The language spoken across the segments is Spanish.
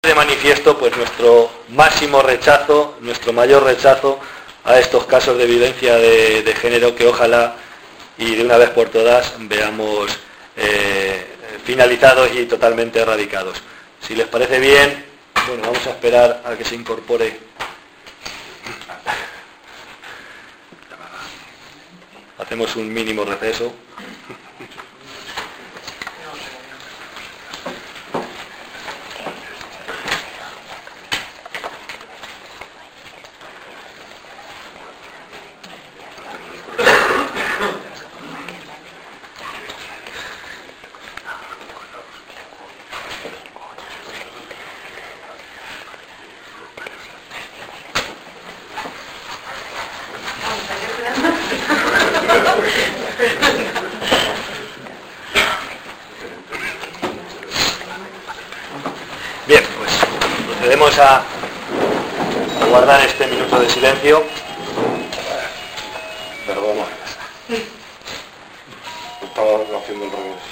de manifiesto pues nuestro máximo rechazo, nuestro mayor rechazo a estos casos de violencia de género que ojalá y de una vez por todas veamos finalizados y totalmente erradicados. Si les parece bien, bueno, vamos a esperar a que se incorpore. Hacemos un mínimo receso. Bien, pues procedemos a guardar este minuto de silencio. Perdona. Estaba haciendo el revés.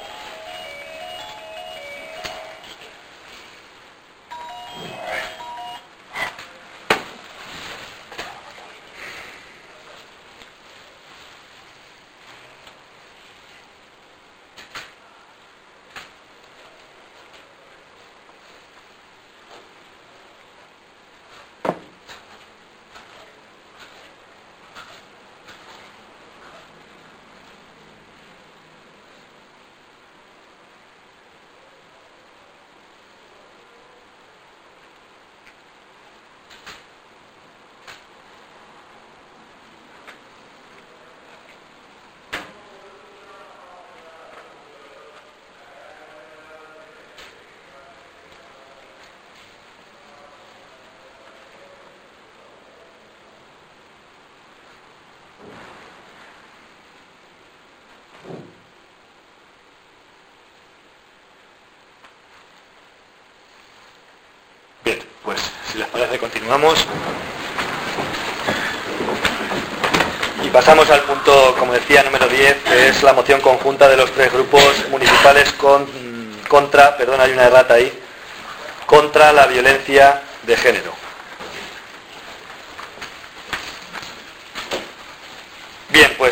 Bien, pues si les parece continuamos y pasamos al punto, como decía, número 10, que es la moción conjunta de los tres grupos municipales contra, perdón, hay una errata ahí, contra la violencia de género. Bien, pues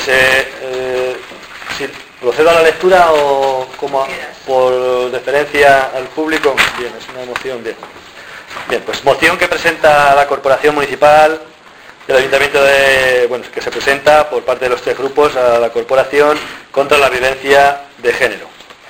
si procedo a la lectura o como por deferencia al público. Bien, es una moción, bien. Bien, pues moción que presenta la Corporación Municipal del Ayuntamiento que se presenta por parte de los tres grupos a la Corporación contra la violencia de género.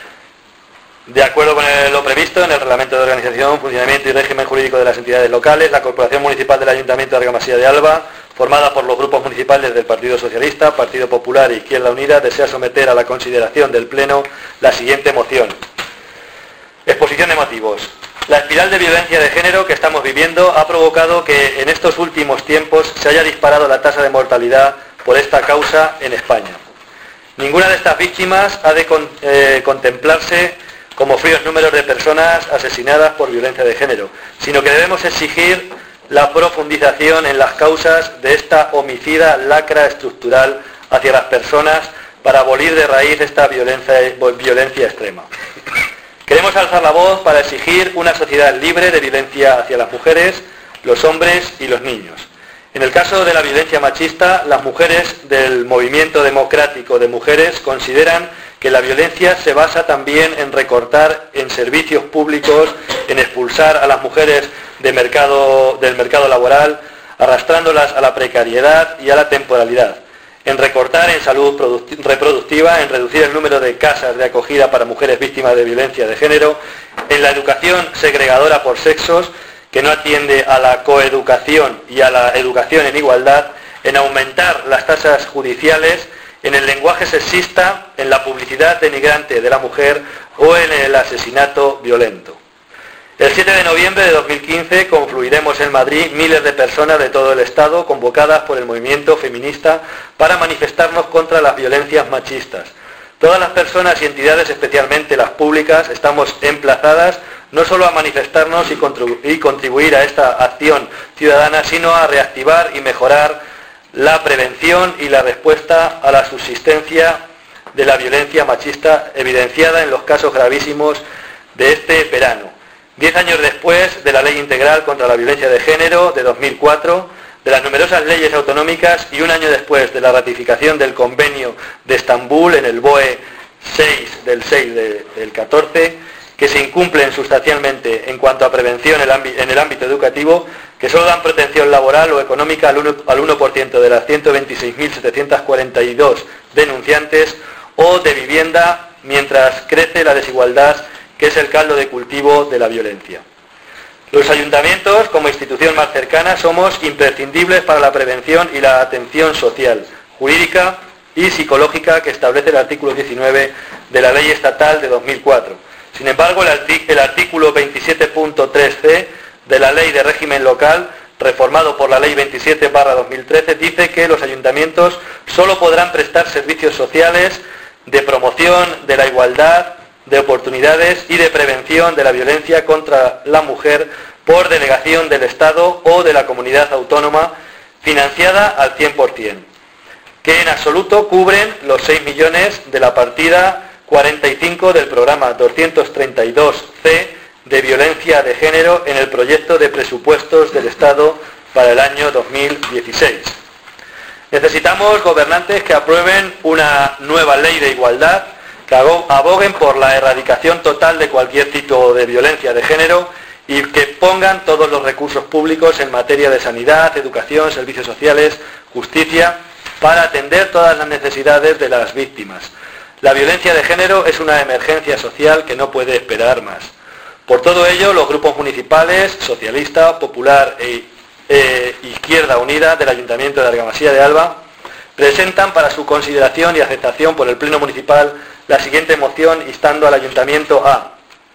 De acuerdo con lo previsto en el Reglamento de Organización, Funcionamiento y Régimen Jurídico de las Entidades Locales, la Corporación Municipal del Ayuntamiento de Argamasilla de Alba, formada por los grupos municipales del Partido Socialista, Partido Popular e Izquierda Unida, desea someter a la consideración del Pleno la siguiente moción. Exposición de motivos. La espiral de violencia de género que estamos viviendo ha provocado que en estos últimos tiempos se haya disparado la tasa de mortalidad por esta causa en España. Ninguna de estas víctimas ha de contemplarse como fríos números de personas asesinadas por violencia de género, sino que debemos exigir la profundización en las causas de esta homicida lacra estructural hacia las personas para abolir de raíz esta violencia extrema. Queremos alzar la voz para exigir una sociedad libre de violencia hacia las mujeres, los hombres y los niños. En el caso de la violencia machista, las mujeres del Movimiento Democrático de Mujeres consideran que la violencia se basa también en recortar en servicios públicos, en expulsar a las mujeres del mercado laboral, arrastrándolas a la precariedad y a la temporalidad, en recortar en salud reproductiva, en reducir el número de casas de acogida para mujeres víctimas de violencia de género, en la educación segregadora por sexos, que no atiende a la coeducación y a la educación en igualdad, en aumentar las tasas judiciales, en el lenguaje sexista, en la publicidad denigrante de la mujer o en el asesinato violento. El 7 de noviembre de 2015 confluiremos en Madrid miles de personas de todo el Estado convocadas por el movimiento feminista para manifestarnos contra las violencias machistas. Todas las personas y entidades, especialmente las públicas, estamos emplazadas no solo a manifestarnos y contribuir a esta acción ciudadana, sino a reactivar y mejorar la prevención y la respuesta a la subsistencia de la violencia machista evidenciada en los casos gravísimos de este verano. 10 años después de la Ley Integral contra la Violencia de Género de 2004, de las numerosas leyes autonómicas y un año después de la ratificación del Convenio de Estambul en el BOE 6 del 6 del 14, que se incumplen sustancialmente en cuanto a prevención en el ámbito educativo, que solo dan protección laboral o económica al 1% de las 126.742 denunciantes, o de vivienda, mientras crece la desigualdad, que es el caldo de cultivo de la violencia. Los ayuntamientos, como institución más cercana, somos imprescindibles para la prevención y la atención social, jurídica y psicológica que establece el artículo 19 de la Ley Estatal de 2004. Sin embargo, el artículo 27.3c de la Ley de Régimen Local, reformado por la Ley 27/2013, dice que los ayuntamientos solo podrán prestar servicios sociales de promoción de la igualdad de oportunidades y de prevención de la violencia contra la mujer por delegación del Estado o de la comunidad autónoma, financiada al 100%, que en absoluto cubren los 6 millones de la partida 45 del programa 232C de violencia de género en el proyecto de presupuestos del Estado para el año 2016. Necesitamos gobernantes que aprueben una nueva ley de igualdad, que aboguen por la erradicación total de cualquier tipo de violencia de género y que pongan todos los recursos públicos en materia de sanidad, educación, servicios sociales, justicia, para atender todas las necesidades de las víctimas. La violencia de género es una emergencia social que no puede esperar más. Por todo ello, los grupos municipales, Socialista, Popular e Izquierda Unida del Ayuntamiento de Argamasilla de Alba, presentan para su consideración y aceptación por el Pleno Municipal la siguiente moción instando al Ayuntamiento a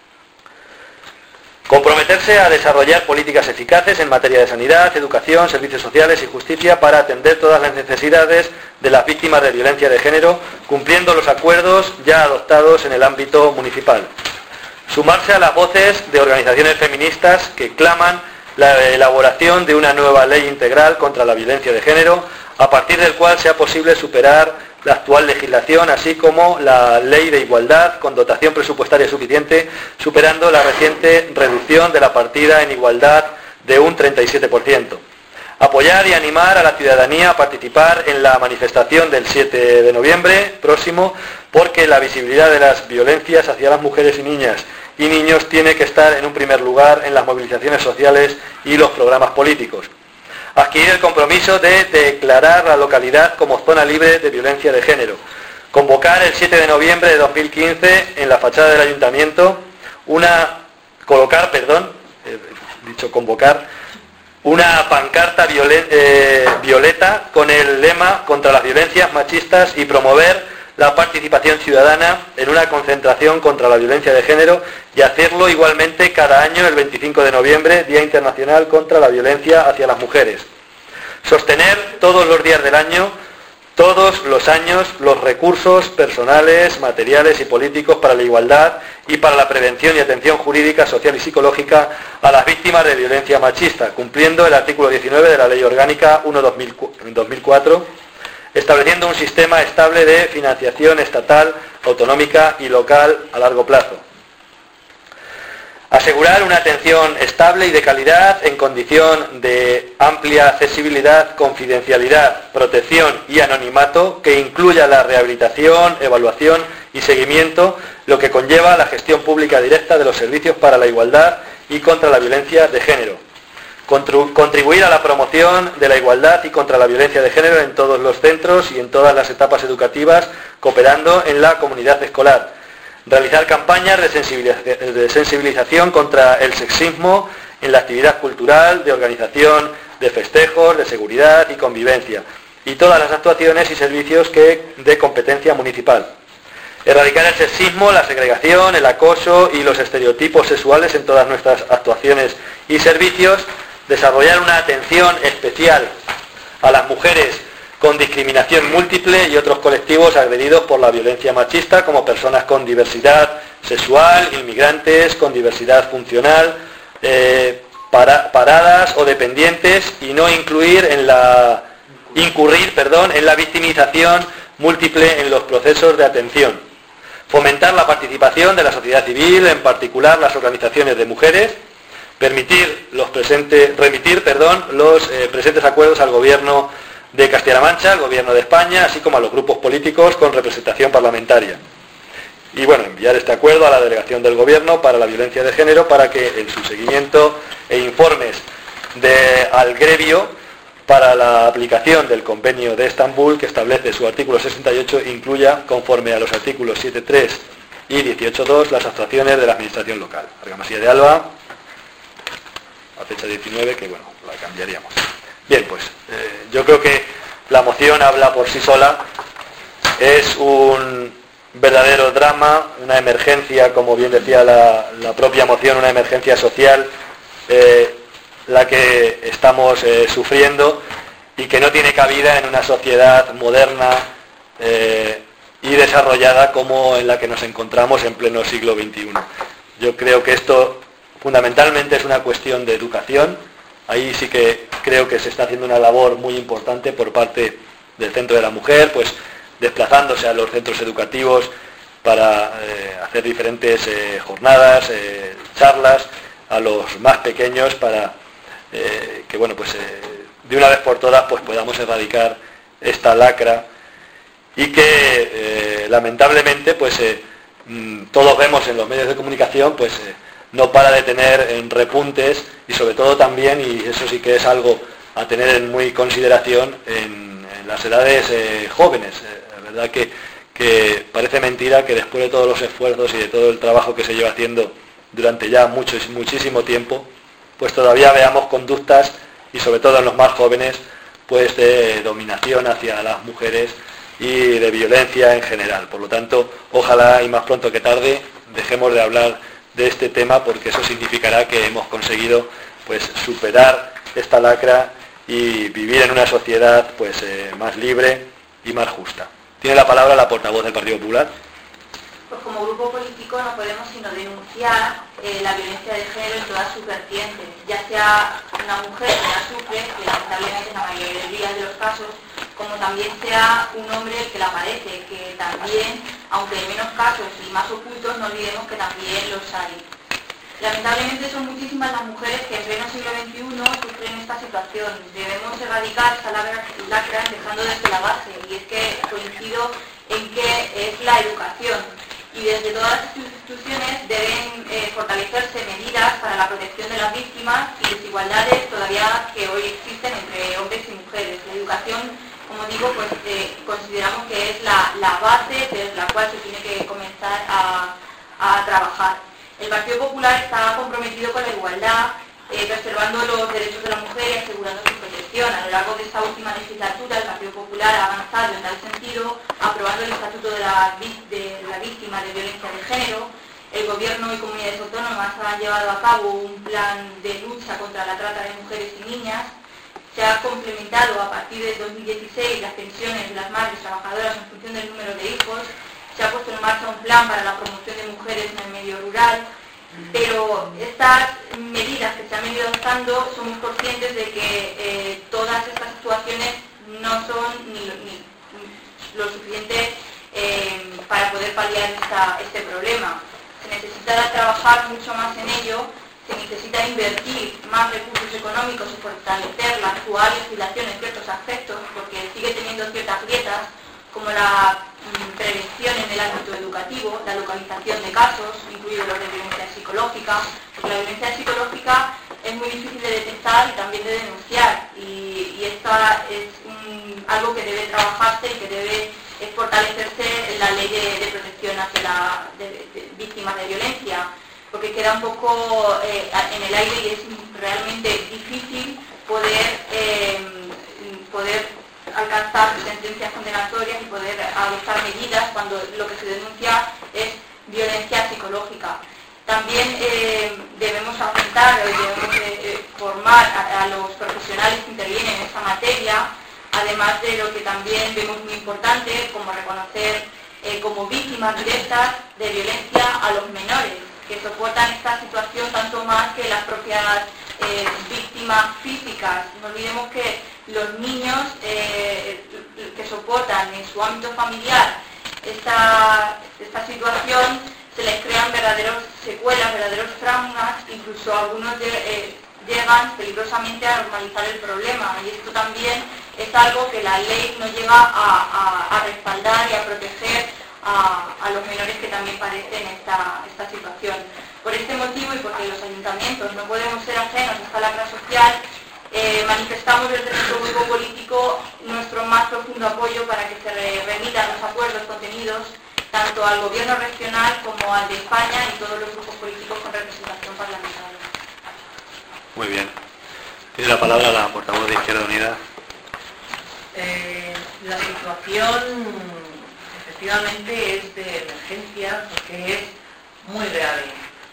comprometerse a desarrollar políticas eficaces en materia de sanidad, educación, servicios sociales y justicia para atender todas las necesidades de las víctimas de violencia de género, cumpliendo los acuerdos ya adoptados en el ámbito municipal. Sumarse a las voces de organizaciones feministas que claman la elaboración de una nueva ley integral contra la violencia de género, a partir del cual sea posible superar la actual legislación, así como la ley de igualdad con dotación presupuestaria suficiente, superando la reciente reducción de la partida en igualdad de un 37%. Apoyar y animar a la ciudadanía a participar en la manifestación del 7 de noviembre próximo, porque la visibilidad de las violencias hacia las mujeres y niñas y niños tiene que estar en un primer lugar en las movilizaciones sociales y los programas políticos. Adquirir el compromiso de declarar la localidad como zona libre de violencia de género. Convocar el 7 de noviembre de 2015 en la fachada del Ayuntamiento convocar una pancarta violeta con el lema contra las violencias machistas y promover la participación ciudadana en una concentración contra la violencia de género, y hacerlo igualmente cada año el 25 de noviembre, Día Internacional contra la Violencia hacia las Mujeres. Sostener todos los días del año, todos los años, los recursos personales, materiales y políticos para la igualdad y para la prevención y atención jurídica, social y psicológica a las víctimas de violencia machista, cumpliendo el artículo 19 de la Ley Orgánica 1/2004, estableciendo un sistema estable de financiación estatal, autonómica y local a largo plazo. Asegurar una atención estable y de calidad en condición de amplia accesibilidad, confidencialidad, protección y anonimato, que incluya la rehabilitación, evaluación y seguimiento, lo que conlleva la gestión pública directa de los servicios para la igualdad y contra la violencia de género. Contribuir a la promoción de la igualdad y contra la violencia de género en todos los centros y en todas las etapas educativas, cooperando en la comunidad escolar. Realizar campañas de sensibilización contra el sexismo en la actividad cultural, de organización de festejos, de seguridad y convivencia, y todas las actuaciones y servicios de competencia municipal. Erradicar el sexismo, la segregación, el acoso y los estereotipos sexuales en todas nuestras actuaciones y servicios. Desarrollar una atención especial a las mujeres con discriminación múltiple y otros colectivos agredidos por la violencia machista, como personas con diversidad sexual, inmigrantes con diversidad funcional, paradas o dependientes, y no incurrir en la victimización múltiple en los procesos de atención. fomentar la participación de la sociedad civil, en particular las organizaciones de mujeres, remitir los presentes acuerdos al Gobierno de Castilla-La Mancha, al Gobierno de España, así como a los grupos políticos con representación parlamentaria. Y bueno, enviar este acuerdo a la delegación del Gobierno para la violencia de género para que en su seguimiento e informes al gremio para la aplicación del Convenio de Estambul, que establece su artículo 68, incluya, conforme a los artículos 7.3 y 18.2, las actuaciones de la Administración local. Argamasilla de Alba, a fecha 19, que bueno, la cambiaríamos. Bien, pues yo creo que la moción habla por sí sola. Es un verdadero drama, una emergencia, como bien decía la propia moción, una emergencia social, la que estamos sufriendo y que no tiene cabida en una sociedad moderna y desarrollada como en la que nos encontramos en pleno siglo XXI. Yo creo que esto fundamentalmente es una cuestión de educación. Ahí sí que creo que se está haciendo una labor muy importante por parte del Centro de la Mujer, pues desplazándose a los centros educativos para hacer diferentes jornadas, charlas a los más pequeños para que bueno, pues de una vez por todas pues podamos erradicar esta lacra y que lamentablemente pues todos vemos en los medios de comunicación pues no para de tener repuntes y sobre todo también, y eso sí que es algo a tener en muy consideración, en las edades jóvenes. La verdad que parece mentira que después de todos los esfuerzos y de todo el trabajo que se lleva haciendo durante ya muchísimo tiempo, pues todavía veamos conductas, y sobre todo en los más jóvenes, pues de dominación hacia las mujeres y de violencia en general. Por lo tanto, ojalá y más pronto que tarde dejemos de hablar de este tema, porque eso significará que hemos conseguido pues superar esta lacra y vivir en una sociedad pues más libre y más justa. Tiene la palabra la portavoz del Partido Popular. Pues como grupo político no podemos sino denunciar la violencia de género en todas sus vertientes, ya sea una mujer que la sufre, que lamentablemente en la mayoría de los casos, como también sea un hombre el que la padece, que también, aunque en menos casos y más ocultos, no olvidemos que también los hay. Lamentablemente son muchísimas las mujeres que en pleno siglo XXI sufren esta situación. Debemos erradicar esta lacra empezando desde la base, y es que coincido en que es la educación. Y desde todas las instituciones deben fortalecerse medidas para la protección de las víctimas y desigualdades todavía que hoy existen entre hombres y mujeres. La educación, como digo, pues consideramos que es la base desde la cual se tiene que comenzar a trabajar. El Partido Popular está comprometido con la igualdad, preservando los derechos de la mujer y asegurando su protección. A lo largo de esta última legislatura, el Partido Popular ha avanzado en tal sentido, aprobando el Estatuto de la Víctima de Violencia de Género. El Gobierno y comunidades autónomas han llevado a cabo un plan de lucha contra la trata de mujeres y niñas. Se ha complementado a partir de 2016 las pensiones de las madres trabajadoras en función del número de hijos. Se ha puesto en marcha un plan para la promoción de mujeres en el medio rural. Pero estas medidas que se han venido adoptando, somos conscientes de que todas estas actuaciones no son ni lo suficiente para poder paliar este problema. Se necesita trabajar mucho más en ello, se necesita invertir más recursos económicos y fortalecer la actual legislación en ciertos aspectos, porque sigue teniendo ciertas grietas, como la prevención en el ámbito educativo, la localización de casos, incluidos los de violencia psicológica, porque la violencia psicológica es muy difícil de detectar y también de denunciar, y esta es algo que debe trabajarse y que debe fortalecerse en la ley de protección hacia de víctimas de violencia, porque queda un poco en el aire y es realmente difícil poder alcanzar sentencias condenatorias y poder adoptar medidas cuando lo que se denuncia es violencia psicológica. También debemos aumentar, debemos formar a los profesionales que intervienen en esta materia, además de lo que también vemos muy importante, como reconocer como víctimas directas de violencia a los menores, que soportan esta situación tanto más que las propias víctimas físicas. No olvidemos que los niños que soportan en su ámbito familiar esta situación se les crean verdaderos secuelas, verdaderos traumas, incluso algunos llegan peligrosamente a normalizar el problema, y esto también es algo que la ley no llega a respaldar y a proteger a los menores que también padecen esta situación. Por este motivo, y porque los ayuntamientos no podemos ser ajenos a esta lacra social, manifestamos desde nuestro grupo político nuestro más profundo apoyo para que se remitan los acuerdos contenidos tanto al gobierno regional como al de España y todos los grupos políticos con representación parlamentaria. Muy bien. Tiene la palabra la portavoz de Izquierda Unida. La situación efectivamente es de emergencia porque es muy grave.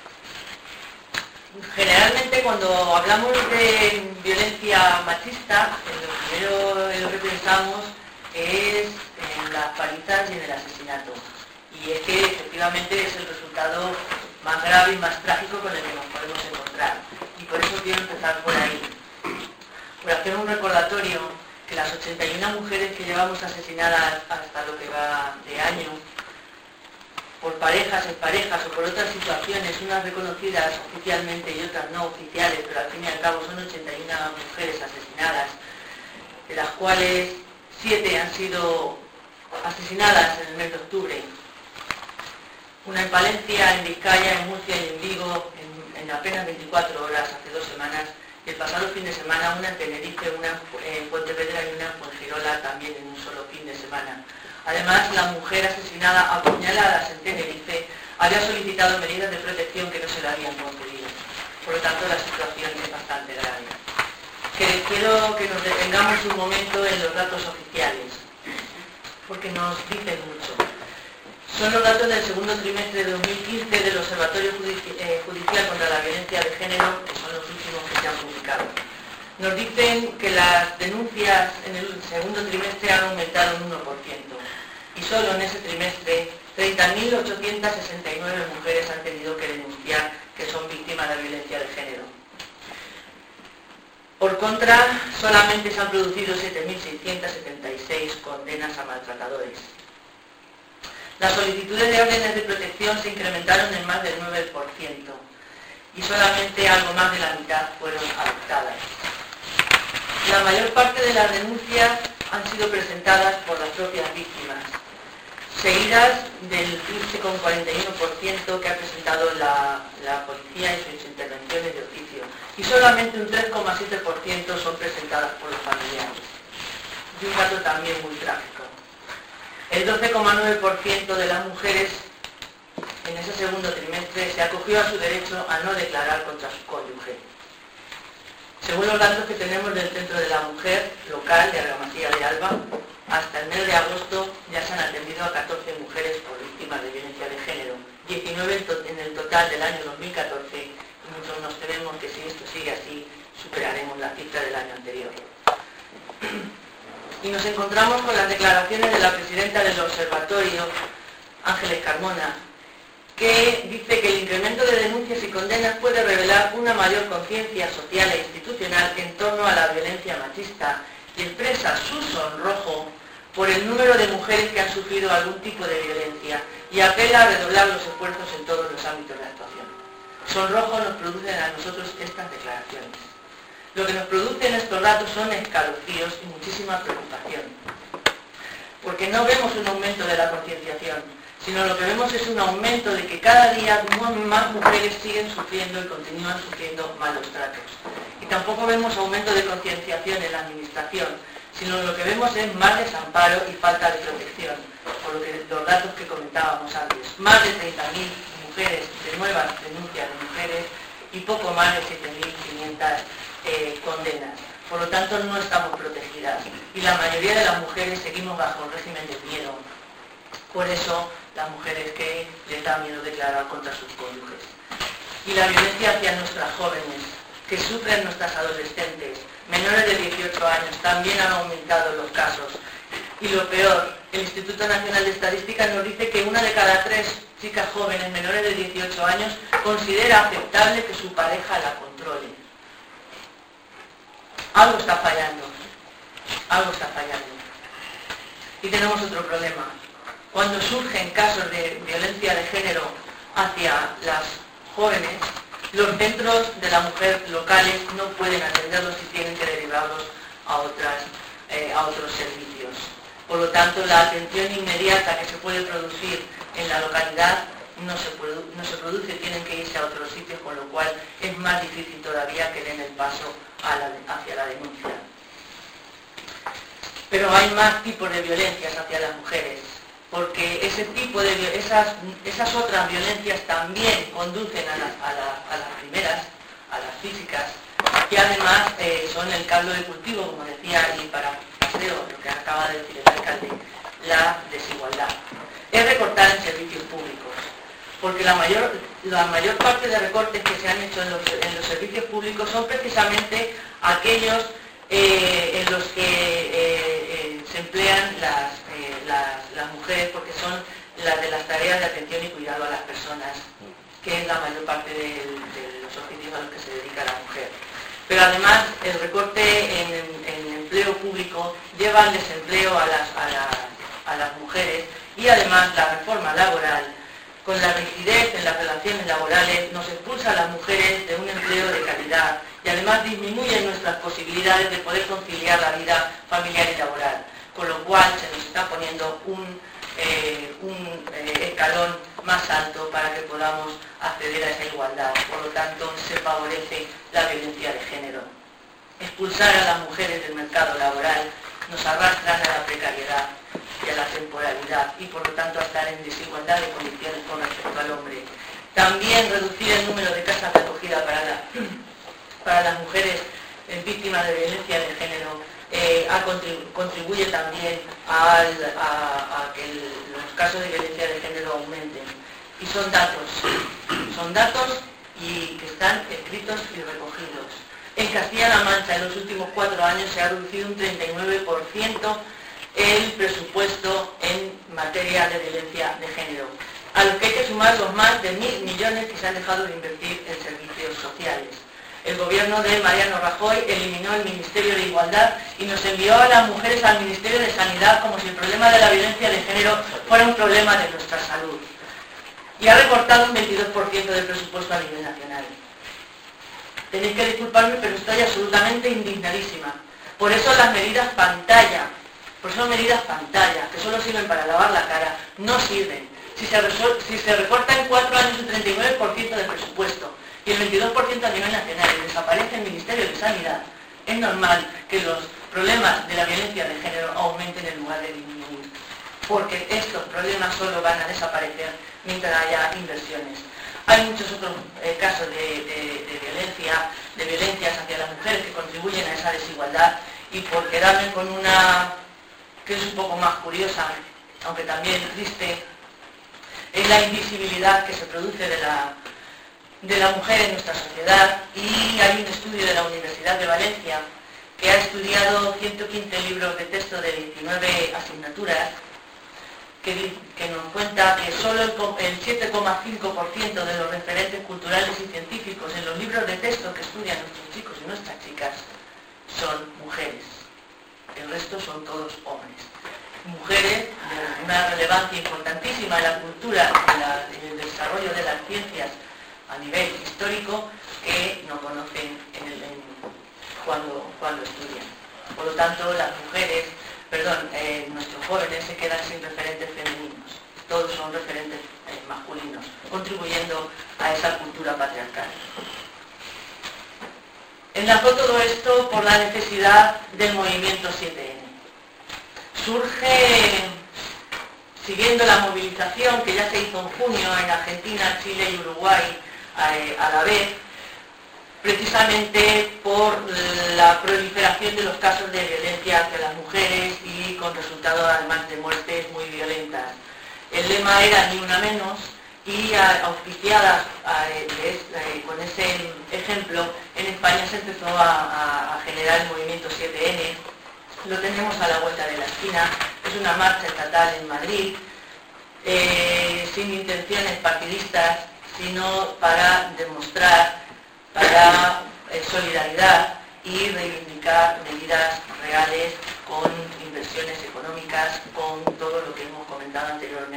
Generalmente cuando hablamos de violencia machista, lo que pensamos es en las palizas y en el asesinato. Y es que efectivamente es el resultado más grave y más trágico con el que nos podemos encontrar. Y por eso quiero empezar por ahí. Por hacer un recordatorio que las 81 mujeres que llevamos asesinadas hasta lo que va de año, por parejas, en parejas o por otras situaciones, unas reconocidas oficialmente y otras no oficiales, pero al fin y al cabo son 81 mujeres asesinadas, de las cuales 7 han sido asesinadas en el mes de octubre. Una en Palencia, en Vizcaya, en Murcia y en Vigo en apenas 24 horas, hace 2 semanas, y el pasado fin de semana una en Tenerife, una en Pontevedra y una en Fuengirola, también en un solo fin de semana. Además, la mujer asesinada a puñaladas en Tenerife había solicitado medidas de protección que no se le habían concedido. Por lo tanto, la situación es bastante grave. Quiero que nos detengamos un momento en los datos oficiales, porque nos dicen mucho. Son los datos del segundo trimestre de 2015 del Observatorio Judicial contra la Violencia de Género, que son los últimos que se han publicado. Nos dicen que las denuncias en el segundo trimestre han aumentado un 1%. Y solo en ese trimestre, 30.869 mujeres han tenido que denunciar que son víctimas de violencia de género. Por contra, solamente se han producido 7.676 condenas a maltratadores. Las solicitudes de órdenes de protección se incrementaron en más del 9% y solamente algo más de la mitad fueron adoptadas. La mayor parte de las denuncias han sido presentadas por las propias víctimas, seguidas del 15,41% que ha presentado la policía en sus intervenciones de oficio, y solamente un 3,7% son presentadas por los familiares. Y un dato también muy trágico. El 12,9% de las mujeres en ese segundo trimestre se acogió a su derecho a no declarar contra su cónyuge. Según los datos que tenemos del Centro de la Mujer local de Argamasilla de Alba, hasta el mes de agosto ya se han atendido a 14 mujeres por víctimas de violencia de género, 19 en el total del año 2014, y muchos nos tememos que si esto sigue así, superaremos la cifra del año anterior. Y nos encontramos con las declaraciones de la presidenta del observatorio, Ángeles Carmona, que dice que el incremento de denuncias y condenas puede revelar una mayor conciencia social e institucional en torno a la violencia machista y expresa su sonrojo por el número de mujeres que han sufrido algún tipo de violencia y apela a redoblar los esfuerzos en todos los ámbitos de actuación. Sonrojo nos producen a nosotros estas declaraciones. Lo que nos producen estos datos son escalofríos y muchísima preocupación, porque no vemos un aumento de la concienciación, sino lo que vemos es un aumento de que cada día más mujeres siguen sufriendo y continúan sufriendo malos tratos. Y tampoco vemos aumento de concienciación en la administración, sino lo que vemos es más desamparo y falta de protección, por lo que los datos que comentábamos antes. Más de 30.000 mujeres de nuevas denuncias de mujeres y poco más de 7.500 condenas. Por lo tanto, no estamos protegidas y la mayoría de las mujeres seguimos bajo un régimen de miedo. Por eso, las mujeres que les da miedo declarar contra sus cónyuges. Y la violencia hacia nuestras jóvenes, que sufren nuestras adolescentes, menores de 18 años, también han aumentado los casos. Y lo peor, el Instituto Nacional de Estadística nos dice que 1 de cada 3 chicas jóvenes menores de 18 años considera aceptable que su pareja la controle. Algo está fallando. Algo está fallando. Y tenemos otro problema. cuando surgen casos de violencia de género hacia las jóvenes, los centros de la mujer locales no pueden atenderlos y tienen que derivarlos a otros servicios. Por lo tanto, la atención inmediata que se puede producir en la localidad no se produce, tienen que irse a otros sitios, con lo cual es más difícil todavía que den el paso hacia la denuncia. Pero hay más tipos de violencias hacia las mujeres, porque esas otras violencias también conducen a las primeras, a las físicas, que además son el caldo de cultivo, como decía, y para paseo, lo que acaba de decir el alcalde, la desigualdad. Es recortar en servicios públicos, porque la mayor parte de recortes que se han hecho en los servicios públicos son precisamente aquellos en los que se emplean las mujeres, porque son las de las tareas de atención y cuidado a las personas, que es la mayor parte de los oficios a los que se dedica la mujer. Pero además el recorte en empleo público lleva al desempleo a las mujeres, y además la reforma laboral, con la rigidez en las relaciones laborales, nos expulsa a las mujeres de un empleo de calidad y además disminuye nuestras posibilidades de poder conciliar la vida familiar y laboral, con lo cual se nos está poniendo un escalón más alto para que podamos acceder a esa igualdad. Por lo tanto, se favorece la violencia de género. Expulsar a las mujeres del mercado laboral nos arrastran a la precariedad y a la temporalidad, y por lo tanto a estar en desigualdad de condiciones con respecto al hombre. También reducir el número de casas de acogida para las mujeres víctimas de violencia de género contribuye también a que los casos de violencia de género aumenten. Y son datos y que están escritos y recogidos. En Castilla-La Mancha en los últimos 4 años se ha reducido un 39% el presupuesto en materia de violencia de género, a los que hay que sumar los más de 1.000 millones que se han dejado de invertir en servicios sociales. El gobierno de Mariano Rajoy eliminó el Ministerio de Igualdad y nos envió a las mujeres al Ministerio de Sanidad, como si el problema de la violencia de género fuera un problema de nuestra salud. Y ha recortado un 22% del presupuesto a nivel nacional. Tenéis que disculparme, pero estoy absolutamente indignadísima. Por eso las medidas pantalla, que solo sirven para lavar la cara, no sirven. Si se recorta en 4 años el 39% del presupuesto y el 22% a nivel nacional y desaparece el Ministerio de Sanidad, es normal que los problemas de la violencia de género aumenten en lugar de disminuir, porque estos problemas solo van a desaparecer mientras haya inversiones. Hay muchos otros casos de violencias hacia las mujeres que contribuyen a esa desigualdad, y por quedarme con una que es un poco más curiosa, aunque también triste, es la invisibilidad que se produce de la mujer en nuestra sociedad. Y hay un estudio de la Universidad de Valencia que ha estudiado 115 libros de texto de 19 asignaturas, que nos cuenta que solo el 7,5% de los referentes culturales y científicos en los libros de texto que estudian nuestros chicos y nuestras chicas son mujeres. El resto son todos hombres. Mujeres de una relevancia importantísima en la cultura, en el desarrollo de las ciencias a nivel histórico, que no conocen cuando estudian. Por lo tanto, nuestros jóvenes se quedan sin referentes femeninos. Todos son referentes masculinos, contribuyendo a esa cultura patriarcal. Enlazó todo esto por la necesidad del movimiento 7N. Surge siguiendo la movilización que ya se hizo en junio en Argentina, Chile y Uruguay a la vez, precisamente por la proliferación de los casos de violencia hacia las mujeres y con resultado además de muertes muy violentas. El lema era ni una menos, y auspiciadas con ese ejemplo, en España se empezó a generar el movimiento 7N. Lo tenemos a la vuelta de la esquina. Es una marcha estatal en Madrid, sin intenciones partidistas, sino para demostrar solidaridad y reivindicar medidas reales con inversiones económicas, con todo lo que hemos comentado anteriormente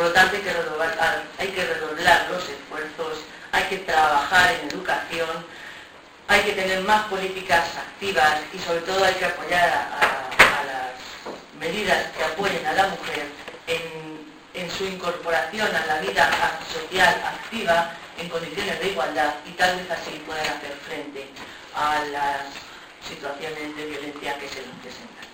Por lo tanto, hay que redoblar los esfuerzos, hay que trabajar en educación, hay que tener más políticas activas y sobre todo hay que apoyar a las medidas que apoyen a la mujer en su incorporación a la vida social activa en condiciones de igualdad, y tal vez así puedan hacer frente a las situaciones de violencia que se les presentan.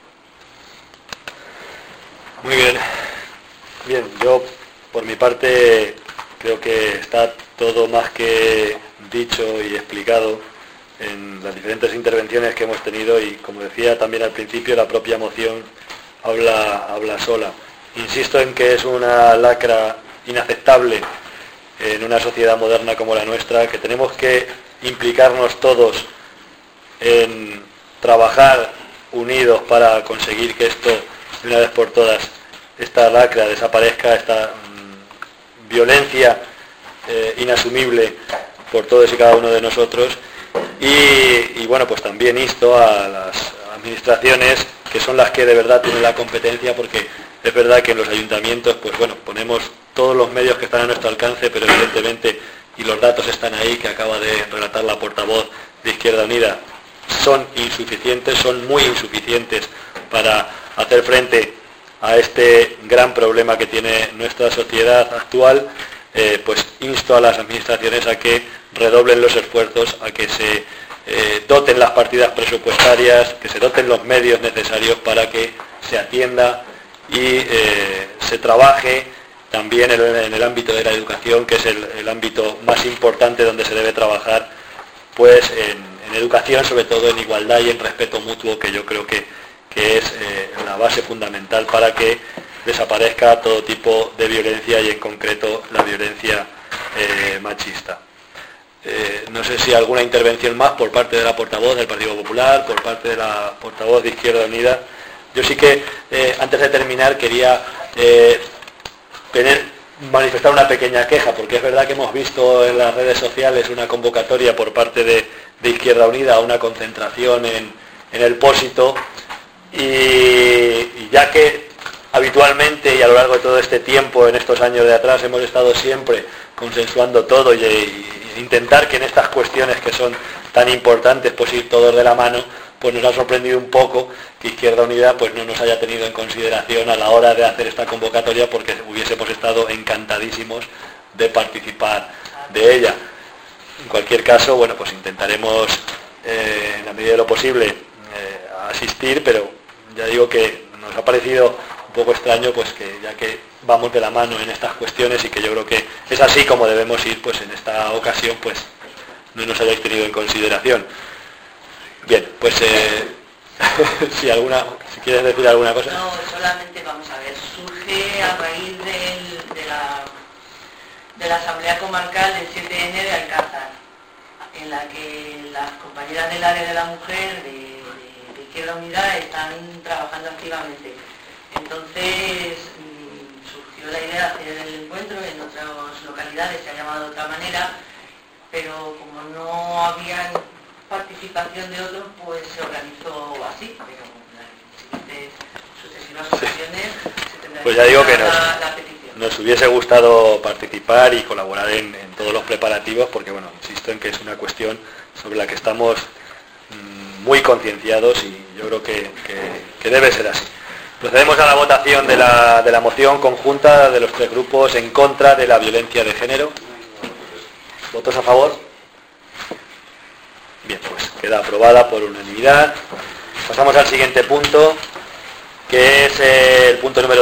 Muy bien. Bien, yo por mi parte creo que está todo más que dicho y explicado en las diferentes intervenciones que hemos tenido, y como decía también al principio, la propia moción habla sola. Insisto en que es una lacra inaceptable en una sociedad moderna como la nuestra, que tenemos que implicarnos todos en trabajar unidos para conseguir que esto, de una vez por todas, esta lacra desaparezca, esta violencia inasumible por todos y cada uno de nosotros. Y bueno, pues también insto a las administraciones, que son las que de verdad tienen la competencia, porque es verdad que en los ayuntamientos, pues bueno, ponemos todos los medios que están a nuestro alcance, pero evidentemente, y los datos están ahí, que acaba de relatar la portavoz de Izquierda Unida, son insuficientes, son muy insuficientes para hacer frente a este gran problema que tiene nuestra sociedad actual. Pues insto a las administraciones a que redoblen los esfuerzos, a que se doten las partidas presupuestarias, que se doten los medios necesarios para que se atienda y se trabaje también en el ámbito de la educación, que es el ámbito más importante donde se debe trabajar, pues en educación, sobre todo en igualdad y en respeto mutuo, que yo creo que es la base fundamental para que desaparezca todo tipo de violencia, y en concreto la violencia machista. No sé si alguna intervención más por parte de la portavoz del Partido Popular, por parte de la portavoz de Izquierda Unida. Yo sí que, antes de terminar, quería manifestar una pequeña queja, porque es verdad que hemos visto en las redes sociales una convocatoria por parte de Izquierda Unida a una concentración en el Pósito, y ya que habitualmente y a lo largo de todo este tiempo, en estos años de atrás, hemos estado siempre consensuando todo y intentar que en estas cuestiones que son tan importantes, pues ir todos de la mano, pues nos ha sorprendido un poco que Izquierda Unida pues no nos haya tenido en consideración a la hora de hacer esta convocatoria, porque hubiésemos estado encantadísimos de participar de ella. En cualquier caso, bueno, pues intentaremos en la medida de lo posible asistir, pero ya digo que nos ha parecido un poco extraño, pues que ya que vamos de la mano en estas cuestiones, y que yo creo que es así como debemos ir, pues en esta ocasión pues no nos hayáis tenido en consideración. Bien, pues si quieres decir alguna cosa. No, solamente vamos a ver, surge a raíz de la Asamblea Comarcal del 7N de Alcázar, en la que las compañeras del área de la mujer de Izquierda Unida están trabajando activamente. Entonces surgió la idea de hacer el encuentro. En otras localidades se ha llamado de otra manera, pero como no había participación de otros, pues se organizó así, pero en las sucesivas ocasiones se tendrá pues ya digo que la petición. Nos hubiese gustado participar y colaborar en todos los preparativos, porque bueno, insisto en que es una cuestión sobre la que estamos muy concienciados, y yo creo que debe ser así. Procedemos a la votación de la moción conjunta de los tres grupos en contra de la violencia de género. ¿Votos a favor? Bien, pues queda aprobada por unanimidad. Pasamos al siguiente punto, que es el punto número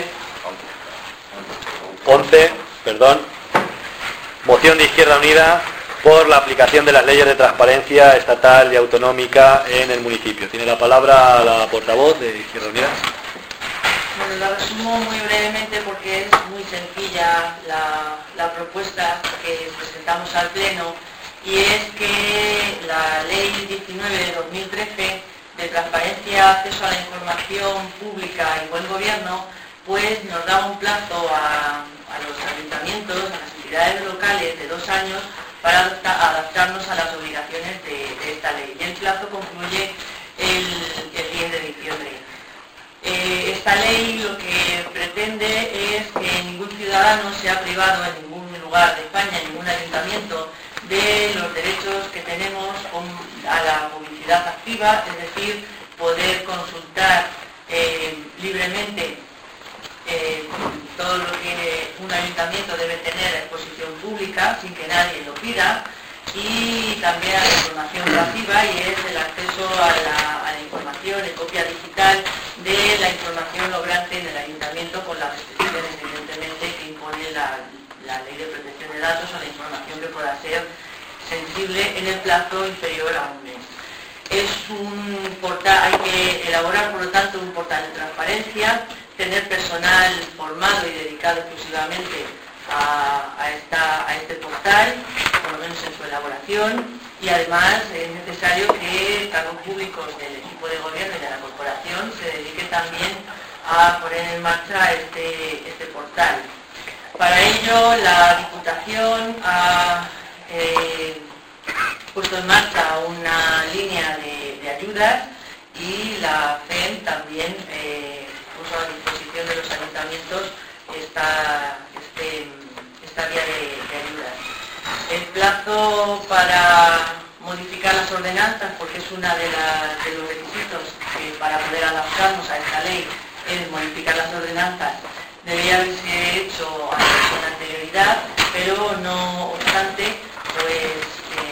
11, moción de Izquierda Unida por la aplicación de las leyes de transparencia estatal y autonómica en el municipio. Tiene la palabra la portavoz de Izquierda Unida. Bueno, la resumo muy brevemente porque es muy sencilla la propuesta que presentamos al Pleno, y es que la Ley 19 de 2013 de transparencia, acceso a la información pública y buen gobierno, pues nos da un plazo a los ayuntamientos, a las entidades locales, de 2 años para adaptarnos a las obligaciones de esta ley. Y el plazo concluye el 10 de diciembre. Esta ley lo que pretende es que ningún ciudadano sea privado en ningún lugar de España, en ningún ayuntamiento, de los derechos que tenemos a la publicidad activa, es decir, poder consultar libremente todo lo que un ayuntamiento debe tener a exposición pública sin que nadie lo pida, y también a la información pasiva, y es el acceso a la información en copia digital de la información obrante en el ayuntamiento, con las restricciones evidentemente que impone la ley de protección de datos a la información que pueda ser sensible en el plazo inferior a un mes. Es un portal, hay que elaborar por lo tanto un portal de transparencia, tener personal formado y dedicado exclusivamente a este portal, por lo menos en su elaboración, y además es necesario que cargos públicos del equipo de gobierno y de la corporación se dediquen también a poner en marcha este portal. Para ello la Diputación ha puesto en marcha una línea de ayudas, y la FEM también puso a disposición de los ayuntamientos esta vía de ayudas. El plazo para modificar las ordenanzas, porque es uno de los requisitos para poder adaptarnos a esta ley, es modificar las ordenanzas, debería haberse hecho con anterioridad, pero no obstante, pues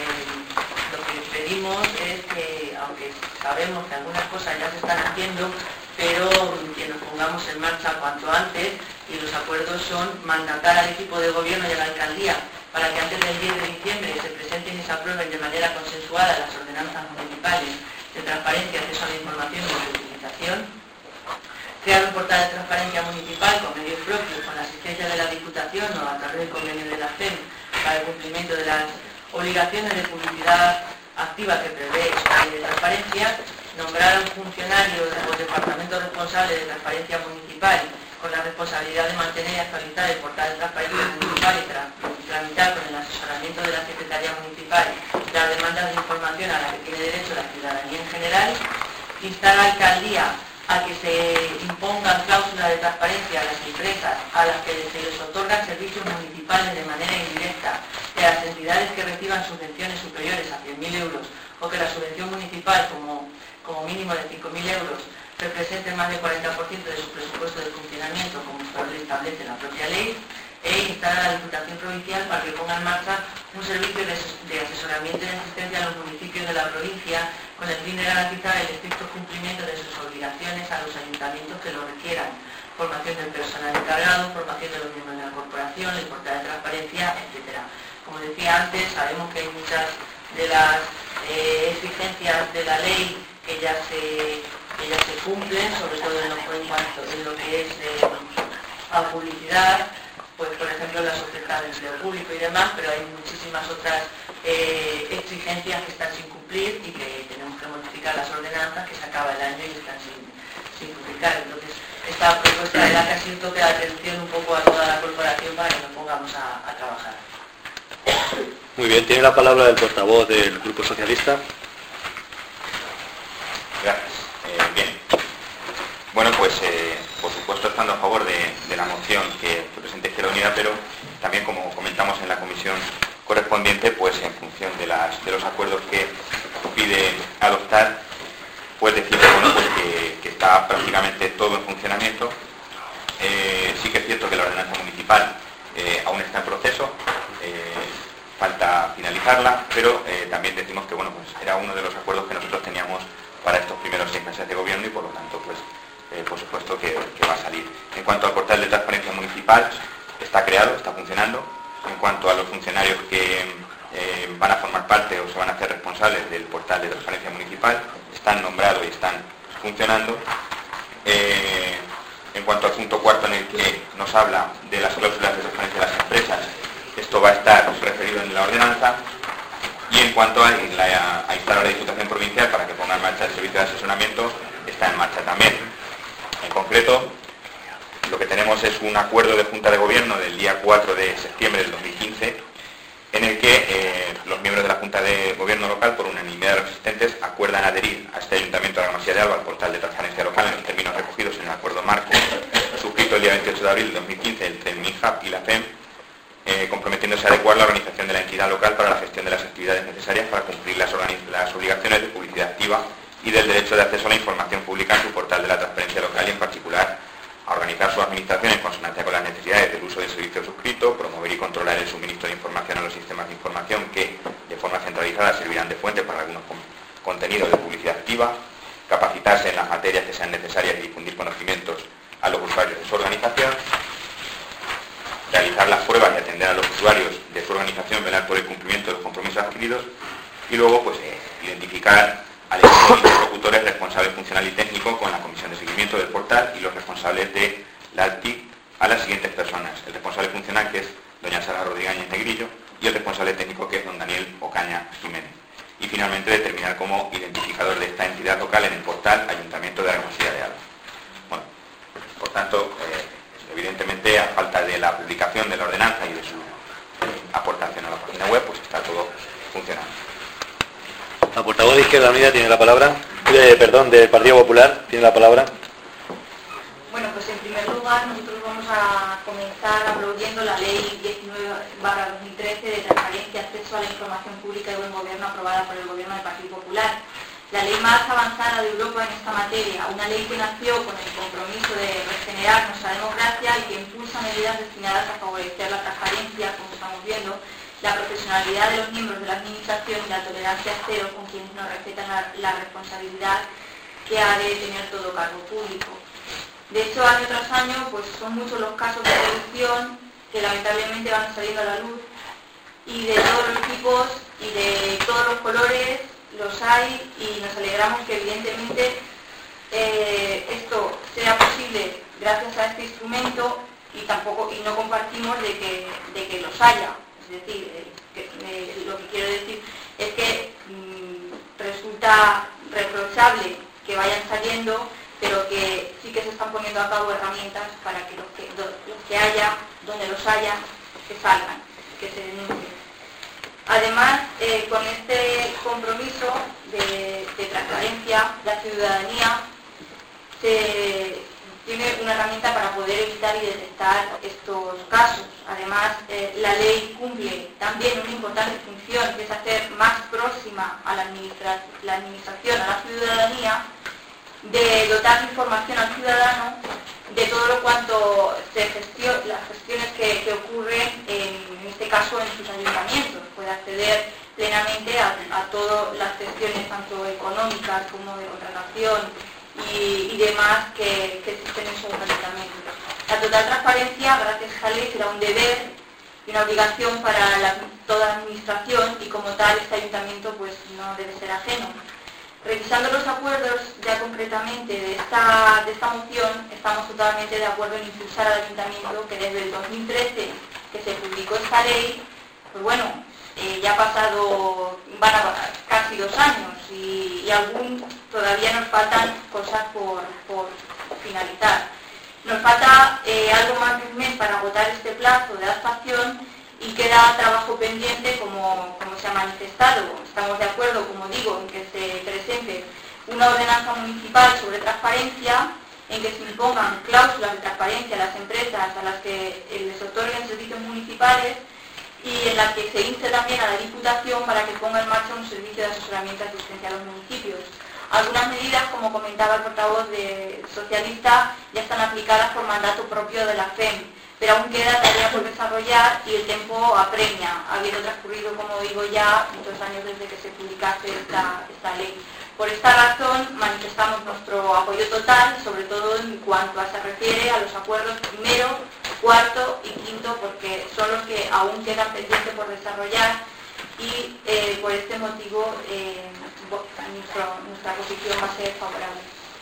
lo que pedimos es que, aunque sabemos que algunas cosas ya se están haciendo, pero que nos pongamos en marcha cuanto antes, y los acuerdos son mandatar al equipo de gobierno y a la alcaldía para que antes del 10 de diciembre se presenten y se aprueben de manera consensuada las ordenanzas municipales de transparencia, acceso a la información y de utilización, crear un portal de transparencia municipal con medios propios, con la asistencia de la Diputación o a través del convenio de la FEM para el cumplimiento de las obligaciones de publicidad activa que prevé esta ley de transparencia, nombrar a un funcionario del departamento responsable de transparencia municipal con la responsabilidad de mantener y actualizar el portal de transparencia municipal y tramitar con el asesoramiento de la Secretaría Municipal las demandas de información a las que tiene derecho la ciudadanía en general, instar a la alcaldía a que se impongan cláusulas de transparencia a las empresas a las que se les otorgan servicios municipales de manera indirecta, y a las entidades que reciban subvenciones superiores a 100.000 euros, o que la subvención municipal como mínimo de 5.000 euros represente más del 40% de su presupuesto de funcionamiento, como establece la propia ley, e instar a la Diputación Provincial para que ponga en marcha un servicio de asesoramiento y asistencia a los municipios de la provincia, con el fin de garantizar el estricto cumplimiento de sus obligaciones a los ayuntamientos que lo requieran, formación del personal encargado, formación de los miembros de la corporación, el portal de transparencia, etc. Como decía antes, sabemos que hay muchas de las exigencias de la ley que ya se cumplen, sobre todo en lo que es a publicidad, pues por ejemplo las ofertas de empleo público y demás, pero hay muchísimas otras exigencias que están sin cumplir y que tenemos que modificar las ordenanzas, que se acaba el año y están sin publicar. Entonces esta propuesta era casi un toque de atención un poco a toda la corporación para que nos pongamos a trabajar. Muy bien, tiene la palabra el portavoz del Grupo Socialista. Gracias. Bien. Bueno, pues por supuesto estando a favor de la moción que presenta Izquierda Unida, pero también, como comentamos en la comisión correspondiente, pues en función de los acuerdos que pide adoptar, pues decir bueno, pues que está prácticamente todo en funcionamiento. Sí que es cierto que la ordenanza municipal aún está en proceso, falta finalizarla, pero también decimos que bueno, pues era uno de los acuerdos que nosotros teníamos para estos primeros 6 meses de gobierno, y por lo tanto pues por supuesto que va a salir. En cuanto al portal de transparencia municipal, está creado, está funcionando. En cuanto a los funcionarios que van a formar parte o se van a hacer responsables del portal de transparencia municipal, están nombrados y están funcionando. En cuanto al punto cuarto, en el que nos habla de las cláusulas de transparencia de las empresas, esto va a estar referido en la ordenanza. Y en cuanto a instalar a la Diputación Provincial para que ponga en marcha el servicio de asesoramiento, está en marcha también. En concreto, lo que tenemos es un acuerdo de Junta de Gobierno del día 4 de septiembre del 2015, en el que los miembros de la Junta de Gobierno local, por unanimidad de los asistentes, acuerdan adherir a este Ayuntamiento de la Masía de Alba al portal de transparencia local en los términos recogidos en el día 28 de abril de 2015 entre el MINJAP y la FEM, comprometiéndose a adecuar la organización de la entidad local para la gestión de las actividades necesarias para cumplir las obligaciones de publicidad activa y del derecho de acceso a la información pública en su portal de la transparencia local y en particular a organizar su administración en consonancia con las necesidades del uso del servicio suscrito, promover y controlar el suministro de información a los sistemas de información que de forma centralizada servirán de fuente para algunos contenidos de publicidad activa, capacitarse en las materias que sean necesarias y difundir conocimientos a los usuarios de su organización, realizar las pruebas y atender a los usuarios de su organización, velar por el cumplimiento de los compromisos adquiridos y luego pues identificar al equipo de interlocutores responsables funcional y técnico con la comisión de seguimiento del portal y los responsables de la ALTIC a las siguientes personas: el responsable funcional, que es doña Sara Rodríguez Negrillo, y el responsable técnico, que es don Daniel Ocaña Jiménez. Y finalmente determinar como identificador de esta entidad local en el portal Ayuntamiento de Hermosilla de Alba. Bueno, por tanto, evidentemente, a falta de la publicación de la ordenanza y de su aportación a la página web, pues está todo funcionando. La portavoz de Izquierda Unida tiene la palabra. Del Partido Popular tiene la palabra. Bueno, pues en primer lugar nosotros vamos a comenzar aplaudiendo la Ley 19/2013 de transparencia, acceso a la información pública y buen gobierno aprobada por el Gobierno del Partido Popular. La ley más avanzada de Europa en esta materia, una ley que nació con el compromiso de regenerar nuestra democracia y que impulsa medidas destinadas a favorecer la transparencia, como estamos viendo, la profesionalidad de los miembros de la administración y la tolerancia cero con quienes no respetan la responsabilidad que ha de tener todo cargo público. De hecho, año tras año, pues son muchos los casos de corrupción que lamentablemente van saliendo a la luz, y de todos los tipos y de todos los colores los hay, y nos alegramos que evidentemente esto sea posible gracias a este instrumento, y no compartimos de que los haya. Es decir, lo que quiero decir es que resulta reprochable que vayan saliendo, pero que sí que se están poniendo a cabo herramientas para que los que haya, donde los haya, que salgan, que se denuncien. Además, con este compromiso de transparencia, la ciudadanía tiene una herramienta para poder evitar y detectar estos casos. Además, la ley cumple también una importante función, que es hacer más próxima a la administración, a la ciudadanía, de dotar de información al ciudadano de todo lo cuanto las gestiones que ocurren, en este caso en sus ayuntamientos. Puede acceder plenamente a todas las gestiones, tanto económicas como de contratación y demás, que existen en sus ayuntamientos. La total transparencia, gracias a esta ley, será un deber y una obligación para toda la administración, y como tal este ayuntamiento pues no debe ser ajeno. Revisando los acuerdos ya concretamente de esta moción, estamos totalmente de acuerdo en impulsar al ayuntamiento, que desde el 2013 que se publicó esta ley, pues bueno, ya van a casi 2 años y aún todavía nos faltan cosas por finalizar. Nos falta algo más de un mes para agotar este plazo de adaptación y queda trabajo pendiente, como se ha manifestado. Estamos de acuerdo, como digo, en que se presente una ordenanza municipal sobre transparencia, en que se impongan cláusulas de transparencia a las empresas a las que les otorguen servicios municipales, y en la que se inste también a la Diputación para que ponga en marcha un servicio de asesoramiento y asistencia a los municipios. Algunas medidas, como comentaba el portavoz socialista, ya están aplicadas por mandato propio de la FEM, pero aún queda tarea por desarrollar y el tiempo apremia, habiendo transcurrido, como digo, ya muchos años desde que se publicase esta ley. Por esta razón manifestamos nuestro apoyo total, sobre todo en cuanto se refiere a los acuerdos primero, cuarto y quinto, porque son los que aún quedan pendientes por desarrollar, y por este motivo nuestra posición va a ser favorable.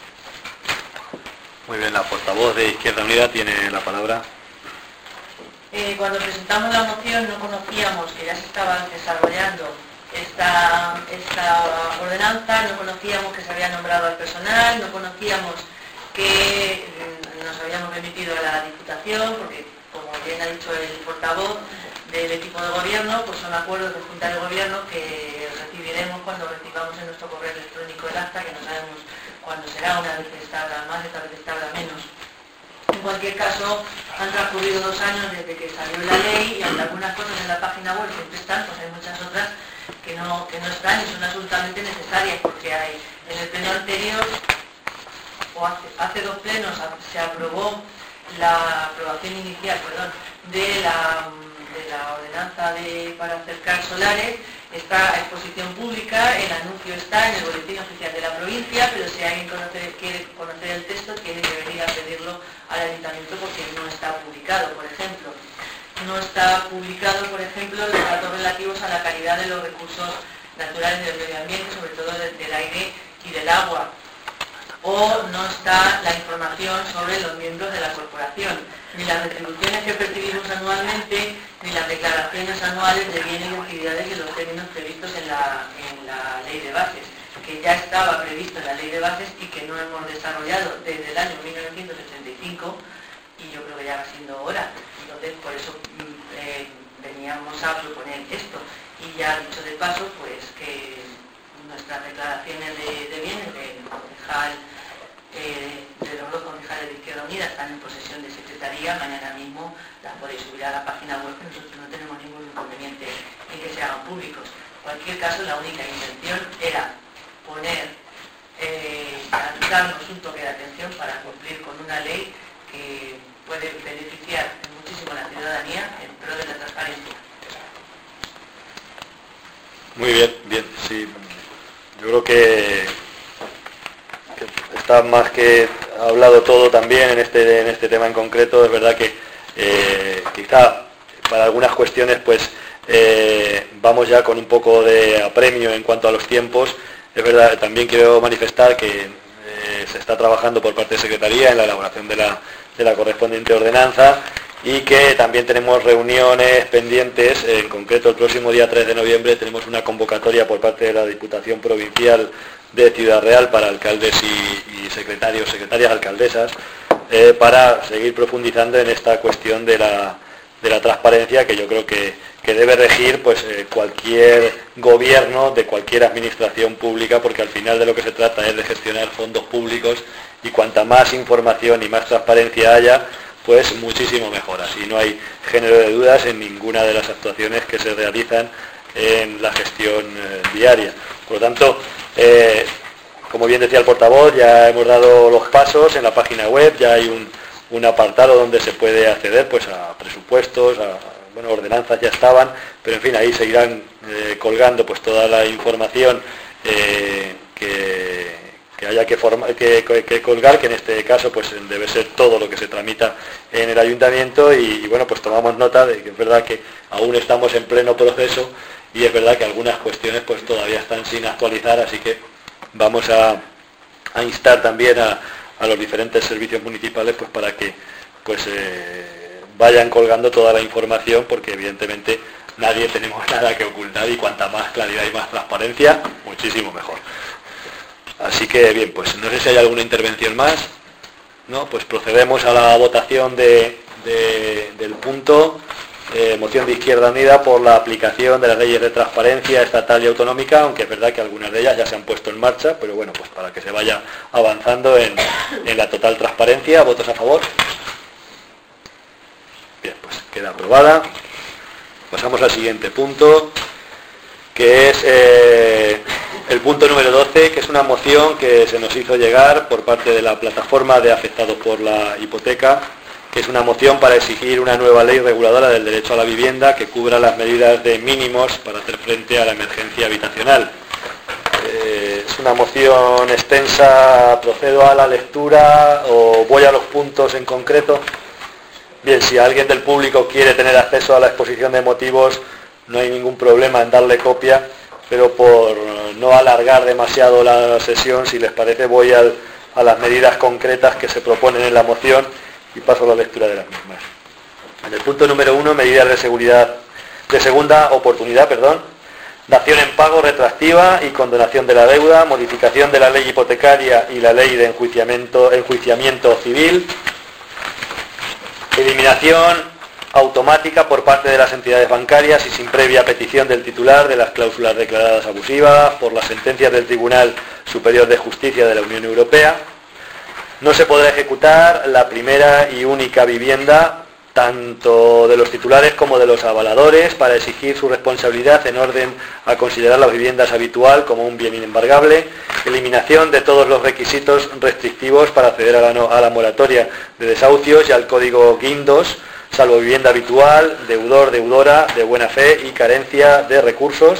Muy bien, la portavoz de Izquierda Unida tiene la palabra. Cuando presentamos la moción no conocíamos que ya se estaba desarrollando esta ordenanza, no conocíamos que se había nombrado al personal, no conocíamos que nos habíamos remitido a la Diputación, porque, como bien ha dicho el portavoz del equipo de gobierno, pues son acuerdos de Junta de Gobierno que recibiremos cuando recibamos en nuestro correo electrónico el acta, que no sabemos cuándo será, una vez que tarda más, otra vez que tarda menos. En cualquier caso, han transcurrido 2 años desde que salió la ley y aunque algunas cosas en la página web siempre están, pues hay muchas otras que no están y son absolutamente necesarias, porque hay en el pleno anterior, o hace 2 plenos, se aprobó la aprobación inicial, de la ordenanza para cercar solares. Está a exposición pública, el anuncio está en el boletín oficial de la provincia, pero si alguien quiere conocer el texto, debería pedirlo al ayuntamiento porque no está publicado, por ejemplo. No está publicado, por ejemplo, los datos relativos a la calidad de los recursos naturales del medio ambiente, sobre todo del aire y del agua. O no está la información sobre los miembros de la corporación, ni las retribuciones que percibimos anualmente, ni las declaraciones anuales de bienes y actividades en los términos previstos en la ley de bases, que ya estaba previsto en la ley de bases y que no hemos desarrollado desde el año 1985, y yo creo que ya va siendo hora. Entonces, por eso veníamos a proponer esto. Y ya dicho de paso, pues que nuestras declaraciones de bienes del concejal, de los 2 concejales de Izquierda Unida están en posesión de secretaría. Mañana mismo las podéis subir a la página web, que nosotros no tenemos ningún inconveniente en que se hagan públicos. En cualquier caso, la única intención era darnos un toque de atención para cumplir con una ley que puede beneficiar muchísimo a la ciudadanía en pro de la transparencia. Muy bien, sí. Yo creo que está más que hablado todo también en este tema en concreto. Es verdad que quizá para algunas cuestiones pues vamos ya con un poco de apremio en cuanto a los tiempos. Es verdad, también quiero manifestar que se está trabajando por parte de Secretaría en la elaboración de la correspondiente ordenanza y que también tenemos reuniones pendientes. En concreto, el próximo día 3 de noviembre tenemos una convocatoria por parte de la Diputación Provincial de Ciudad Real para alcaldes y secretarias alcaldesas, para seguir profundizando en esta cuestión de la transparencia, que yo creo que debe regir pues cualquier gobierno de cualquier administración pública, porque al final de lo que se trata es de gestionar fondos públicos, y cuanta más información y más transparencia haya, pues muchísimo mejor. Así no hay género de dudas en ninguna de las actuaciones que se realizan en la gestión diaria. Por lo tanto, como bien decía el portavoz, ya hemos dado los pasos en la página web, ya hay un apartado donde se puede acceder pues a presupuestos, ordenanzas ya estaban, pero en fin, ahí se irán colgando pues toda la información que haya que colgar, que en este caso pues debe ser todo lo que se tramita en el ayuntamiento, y bueno, pues tomamos nota de que es verdad que aún estamos en pleno proceso y es verdad que algunas cuestiones pues todavía están sin actualizar, así que vamos a instar también a los diferentes servicios municipales pues para que pues vayan colgando toda la información, porque evidentemente nadie tenemos nada que ocultar, y cuanta más claridad y más transparencia, muchísimo mejor. Así que bien, pues no sé si hay alguna intervención más. No, pues procedemos a la votación del punto. Moción de Izquierda Unida por la aplicación de las leyes de transparencia estatal y autonómica, aunque es verdad que algunas de ellas ya se han puesto en marcha, pero bueno, pues para que se vaya avanzando en la total transparencia. ¿Votos a favor? Bien, pues queda aprobada. Pasamos al siguiente punto, que es el punto número 12, que es una moción que se nos hizo llegar por parte de la plataforma de afectados por la hipoteca, que es una moción para exigir una nueva ley reguladora del derecho a la vivienda que cubra las medidas de mínimos para hacer frente a la emergencia habitacional. Es una moción extensa. ¿Procedo a la lectura o voy a los puntos en concreto? Bien, si alguien del público quiere tener acceso a la exposición de motivos, no hay ningún problema en darle copia, pero por no alargar demasiado la sesión, si les parece, voy a las medidas concretas que se proponen en la moción y paso a la lectura de las mismas. En el punto número 1, medidas de seguridad de segunda oportunidad, dación en pago retroactiva y condonación de la deuda, modificación de la ley hipotecaria y la ley de enjuiciamiento civil, eliminación automática por parte de las entidades bancarias y sin previa petición del titular de las cláusulas declaradas abusivas por las sentencias del Tribunal Superior de Justicia de la Unión Europea, No se podrá ejecutar la primera y única vivienda tanto de los titulares como de los avaladores para exigir su responsabilidad en orden a considerar las viviendas habitual como un bien inembargable, eliminación de todos los requisitos restrictivos para acceder a la moratoria de desahucios y al código Guindos, salvo vivienda habitual, deudor, deudora, de buena fe y carencia de recursos.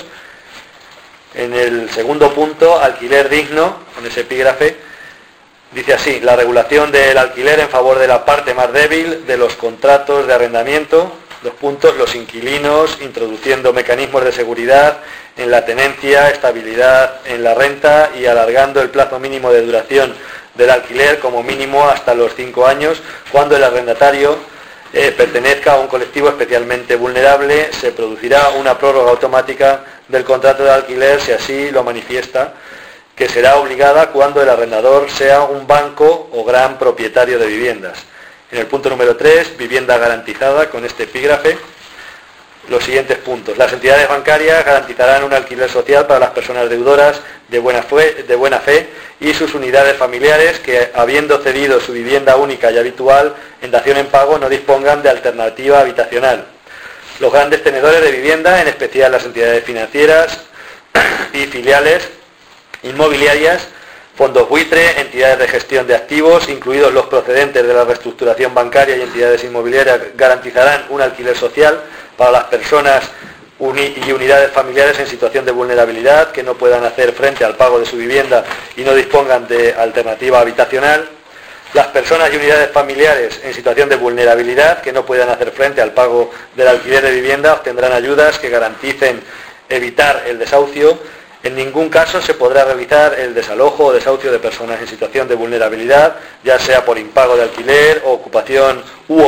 En el segundo punto, alquiler digno, en ese epígrafe, dice así: la regulación del alquiler en favor de la parte más débil de los contratos de arrendamiento. 2 puntos, los inquilinos, introduciendo mecanismos de seguridad en la tenencia, estabilidad en la renta y alargando el plazo mínimo de duración del alquiler como mínimo hasta los 5 años, cuando el arrendatario pertenezca a un colectivo especialmente vulnerable. Se producirá una prórroga automática del contrato de alquiler, si así lo manifiesta, que será obligada cuando el arrendador sea un banco o gran propietario de viviendas. En el punto número 3, vivienda garantizada, con este epígrafe, los siguientes puntos. Las entidades bancarias garantizarán un alquiler social para las personas deudoras de buena fe y sus unidades familiares que, habiendo cedido su vivienda única y habitual en dación en pago, no dispongan de alternativa habitacional. Los grandes tenedores de vivienda, en especial las entidades financieras y filiales inmobiliarias, fondos buitre, entidades de gestión de activos, incluidos los procedentes de la reestructuración bancaria y entidades inmobiliarias, garantizarán un alquiler social para las personas y unidades familiares en situación de vulnerabilidad que no puedan hacer frente al pago de su vivienda y no dispongan de alternativa habitacional. Las personas y unidades familiares en situación de vulnerabilidad que no puedan hacer frente al pago del alquiler de vivienda obtendrán ayudas que garanticen evitar el desahucio. En ningún caso se podrá realizar el desalojo o desahucio de personas en situación de vulnerabilidad, ya sea por impago de alquiler o ocupación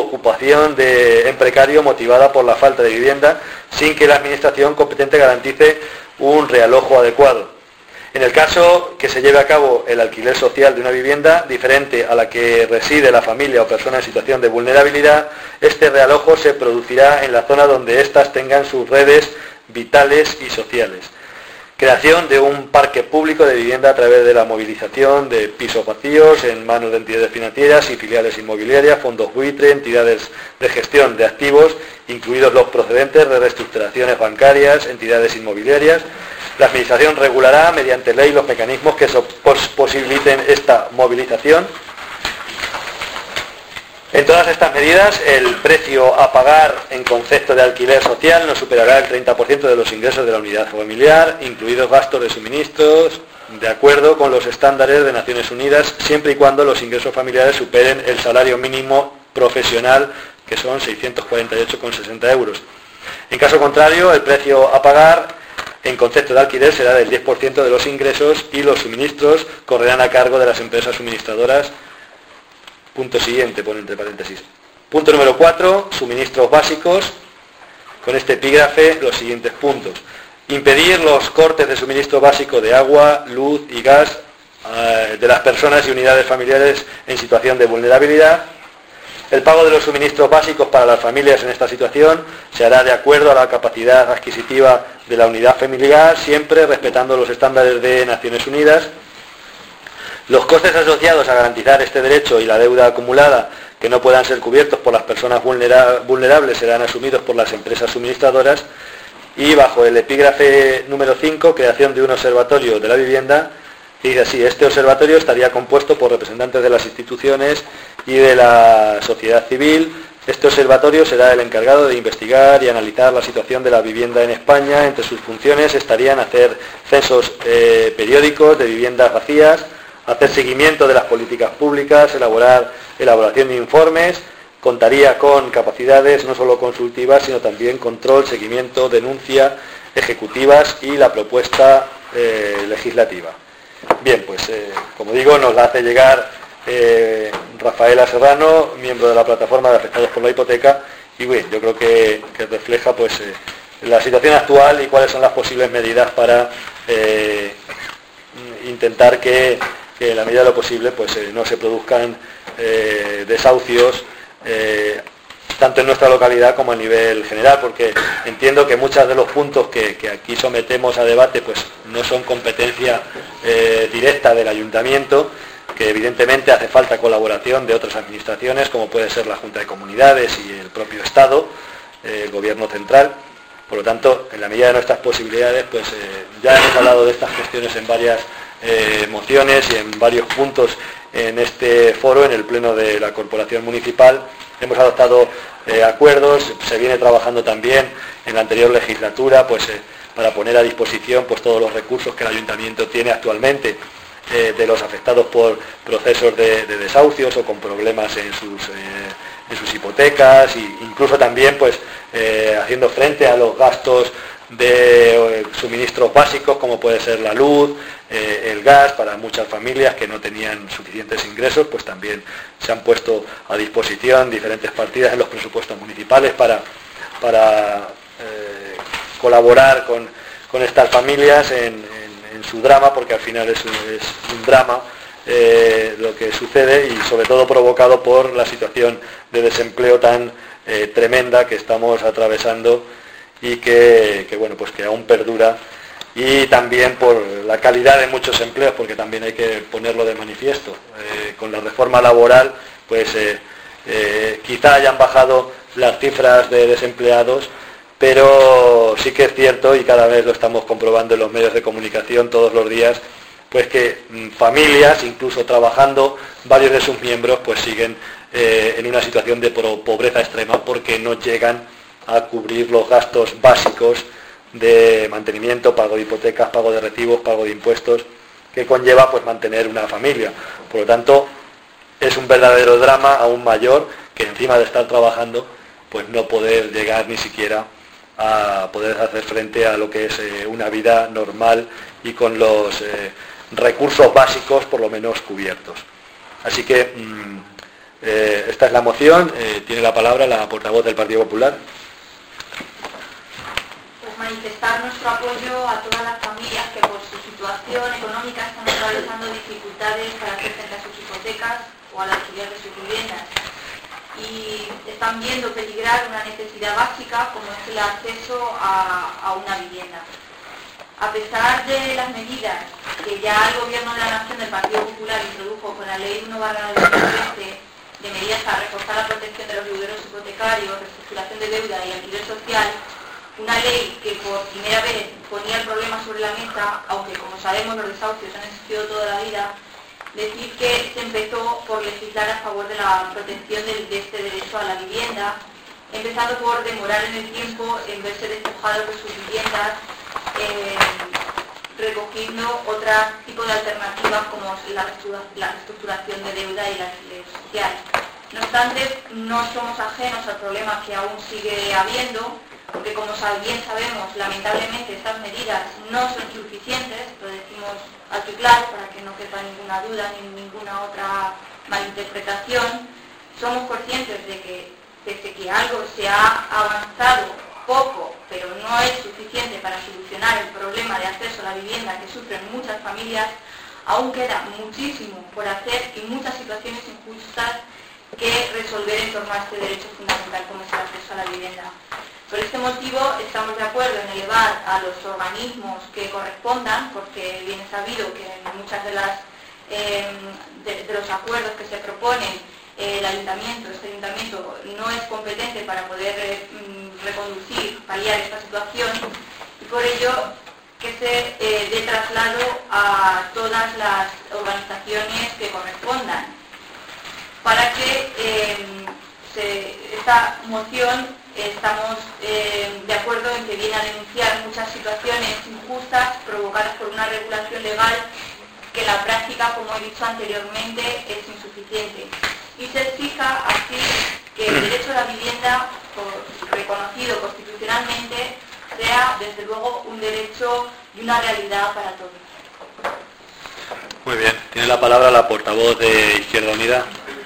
en precario motivada por la falta de vivienda, sin que la administración competente garantice un realojo adecuado. En el caso que se lleve a cabo el alquiler social de una vivienda diferente a la que reside la familia o persona en situación de vulnerabilidad, este realojo se producirá en la zona donde éstas tengan sus redes vitales y sociales. Creación de un parque público de vivienda a través de la movilización de pisos vacíos en manos de entidades financieras y filiales inmobiliarias, fondos buitre, entidades de gestión de activos, incluidos los procedentes de reestructuraciones bancarias, entidades inmobiliarias. La Administración regulará mediante ley los mecanismos que posibiliten esta movilización. En todas estas medidas, el precio a pagar en concepto de alquiler social no superará el 30% de los ingresos de la unidad familiar, incluidos gastos de suministros, de acuerdo con los estándares de Naciones Unidas, siempre y cuando los ingresos familiares superen el salario mínimo profesional, que son 648,60 euros. En caso contrario, el precio a pagar en concepto de alquiler será del 10% de los ingresos y los suministros correrán a cargo de las empresas suministradoras. Punto siguiente, pone entre paréntesis. Punto número 4, suministros básicos. Con este epígrafe, los siguientes puntos. Impedir los cortes de suministro básico de agua, luz y gas de las personas y unidades familiares en situación de vulnerabilidad. El pago de los suministros básicos para las familias en esta situación se hará de acuerdo a la capacidad adquisitiva de la unidad familiar, siempre respetando los estándares de Naciones Unidas. Los costes asociados a garantizar este derecho y la deuda acumulada que no puedan ser cubiertos por las personas vulnerables serán asumidos por las empresas suministradoras. Y bajo el epígrafe número 5, creación de un observatorio de la vivienda, dice así: este observatorio estaría compuesto por representantes de las instituciones y de la sociedad civil. Este observatorio será el encargado de investigar y analizar la situación de la vivienda en España. Entre sus funciones estarían hacer censos periódicos de viviendas vacías, hacer seguimiento de las políticas públicas, elaboración de informes. Contaría con capacidades no solo consultivas, sino también control, seguimiento, denuncia, ejecutivas y la propuesta legislativa. Bien, pues como digo, nos la hace llegar Rafaela Serrano, miembro de la plataforma de afectados por la hipoteca, y bueno, yo creo que refleja pues la situación actual y cuáles son las posibles medidas para intentar que en la medida de lo posible pues no se produzcan desahucios tanto en nuestra localidad como a nivel general, porque entiendo que muchos de los puntos que aquí sometemos a debate pues no son competencia directa del ayuntamiento, porque evidentemente hace falta colaboración de otras administraciones, como puede ser la Junta de Comunidades y el propio Estado, el Gobierno central. Por lo tanto, en la medida de nuestras posibilidades, pues ya hemos hablado de estas cuestiones en varias mociones y en varios puntos en este foro, en el Pleno de la Corporación Municipal. Hemos adoptado acuerdos, se viene trabajando también en la anterior legislatura, pues para poner a disposición pues todos los recursos que el Ayuntamiento tiene actualmente de los afectados por procesos de desahucios o con problemas en sus hipotecas, e incluso también pues haciendo frente a los gastos de suministros básicos como puede ser la luz, el gas, para muchas familias que no tenían suficientes ingresos, pues también se han puesto a disposición diferentes partidas en los presupuestos municipales para colaborar con estas familias en su drama, porque al final es un drama lo que sucede, y sobre todo provocado por la situación de desempleo tan tremenda que estamos atravesando y que bueno, pues que aún perdura, y también por la calidad de muchos empleos, porque también hay que ponerlo de manifiesto. Con la reforma laboral pues quizá hayan bajado las cifras de desempleados, pero sí que es cierto, y cada vez lo estamos comprobando en los medios de comunicación todos los días, pues que familias, incluso trabajando, varios de sus miembros pues siguen en una situación de pobreza extrema, porque no llegan a cubrir los gastos básicos de mantenimiento, pago de hipotecas, pago de recibos, pago de impuestos, que conlleva pues mantener una familia. Por lo tanto, es un verdadero drama aún mayor que encima de estar trabajando, pues no poder llegar ni siquiera a poder hacer frente a lo que es una vida normal y con los recursos básicos por lo menos cubiertos. Así que esta es la moción. Tiene la palabra la portavoz del Partido Popular. Pues manifestar nuestro apoyo a todas las familias que por su situación económica están atravesando dificultades para hacer frente a sus hipotecas o al alquiler de sus viviendas, y están viendo peligrar una necesidad básica como es el acceso a una vivienda. A pesar de las medidas que ya el Gobierno de la Nación del Partido Popular introdujo con la Ley 1/2013 de medidas para reforzar la protección de los deudores hipotecarios, reestructuración de deuda y alquiler social, una ley que por primera vez ponía el problema sobre la mesa, aunque como sabemos los desahucios han existido toda la vida, decir que se empezó por legislar a favor de la protección de este derecho a la vivienda, empezando por demorar en el tiempo en verse despojados de sus viviendas, recogiendo otro tipo de alternativas como la reestructuración de deuda y el alquiler social. No obstante, no somos ajenos al problema que aún sigue habiendo, porque como bien sabemos, lamentablemente estas medidas no son suficientes, lo decimos alto y claro para que no quepa ninguna duda ni ninguna otra malinterpretación. Somos conscientes de que pese que algo se ha avanzado poco, pero no es suficiente para solucionar el problema de acceso a la vivienda que sufren muchas familias, aún queda muchísimo por hacer y muchas situaciones injustas que resolver en torno a este derecho fundamental como es el acceso a la vivienda. Por este motivo estamos de acuerdo en elevar a los organismos que correspondan, porque bien es sabido que en muchas de los acuerdos que se proponen este ayuntamiento no es competente para poder reconducir, paliar esta situación, y por ello que se dé traslado a todas las organizaciones que correspondan, para que esta moción estamos de acuerdo en que viene a denunciar muchas situaciones injustas provocadas por una regulación legal que en la práctica, como he dicho anteriormente, es insuficiente. Y se exija así que el derecho a la vivienda, reconocido constitucionalmente, sea desde luego un derecho y una realidad para todos. Muy bien, tiene la palabra la portavoz de Izquierda Unida.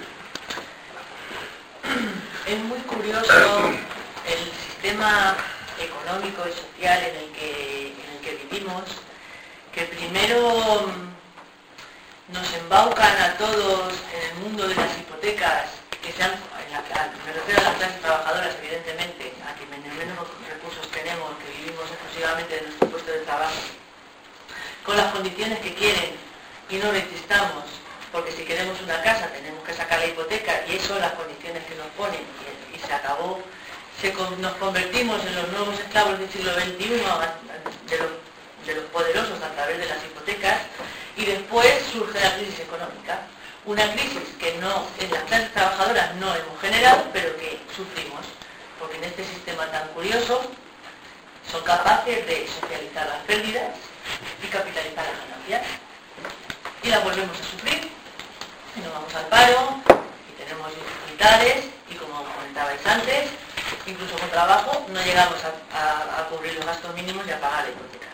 Es muy curioso el sistema económico y social en el que vivimos, que primero nos embaucan a todos en el mundo de las hipotecas, que sean, me refiero a las clases trabajadoras, evidentemente, a quienes menos recursos tenemos, que vivimos exclusivamente de nuestro puesto de trabajo, con las condiciones que quieren y no resistamos, porque si queremos una casa tenemos que sacar la hipoteca y esas son las condiciones que nos ponen y se acabó, nos convertimos en los nuevos esclavos del siglo XXI de los poderosos a través de las hipotecas, y después surge la crisis económica, una crisis que no en las clases trabajadoras no hemos generado, pero que sufrimos, porque en este sistema tan curioso son capaces de socializar las pérdidas y capitalizar las ganancias, y las volvemos a sufrir, y nos vamos al paro, y tenemos dificultades, y como comentabais antes, incluso con trabajo no llegamos a cubrir los gastos mínimos y a pagar la hipoteca.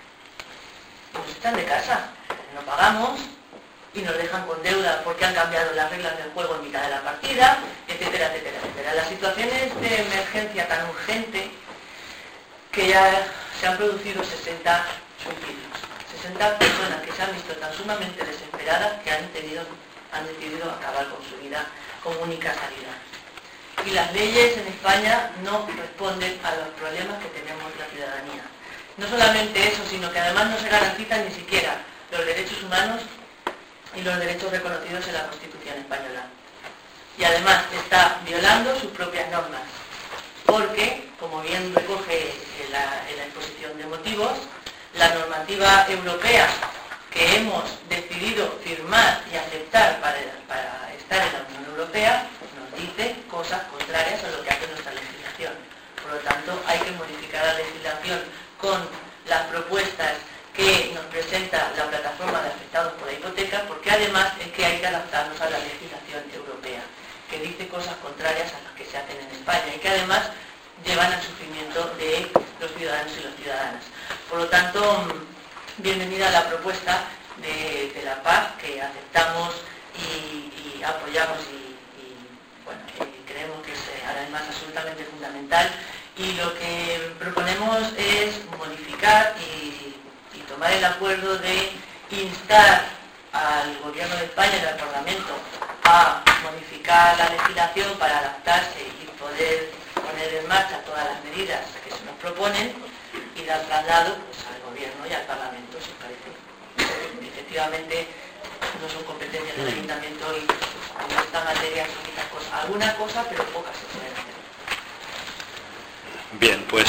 Nos echan de casa, no pagamos, y nos dejan con deuda porque han cambiado las reglas del juego en mitad de la partida, etcétera, etcétera, etcétera. Las situaciones de emergencia tan urgente que ya se han producido 60 suicidios. 60 personas que se han visto tan sumamente desesperadas que han decidido acabar con su vida como única salida. Y las leyes en España no responden a los problemas que tenemos la ciudadanía. No solamente eso, sino que además no se garantizan ni siquiera los derechos humanos y los derechos reconocidos en la Constitución española. Y además está violando sus propias normas, porque, como bien recoge en la exposición de motivos, la normativa europea que hemos decidido firmar y aceptar para estar en la Unión Europea nos dice cosas contrarias a lo que hace nuestra legislación. Por lo tanto, hay que modificar la legislación con las propuestas que nos presenta la plataforma de afectados por la hipoteca, porque además es que hay que adaptarnos a la legislación europea, que dice cosas contrarias a las que se hacen en España y que además llevan al sufrimiento de los ciudadanos y las ciudadanas. Por lo tanto, bienvenida a la propuesta de la paz, que aceptamos y apoyamos y creemos que es además absolutamente fundamental. Y lo que proponemos es modificar y tomar el acuerdo de instar al Gobierno de España y al Parlamento a modificar la legislación para adaptarse y poder poner en marcha todas las medidas que se nos proponen y dar traslado al Gobierno y al Parlamento, si os parece. Efectivamente, no son competencias del Ayuntamiento y en esta materia son muchas cosas. Alguna cosa, pero pocas se pueden hacer. Bien, pues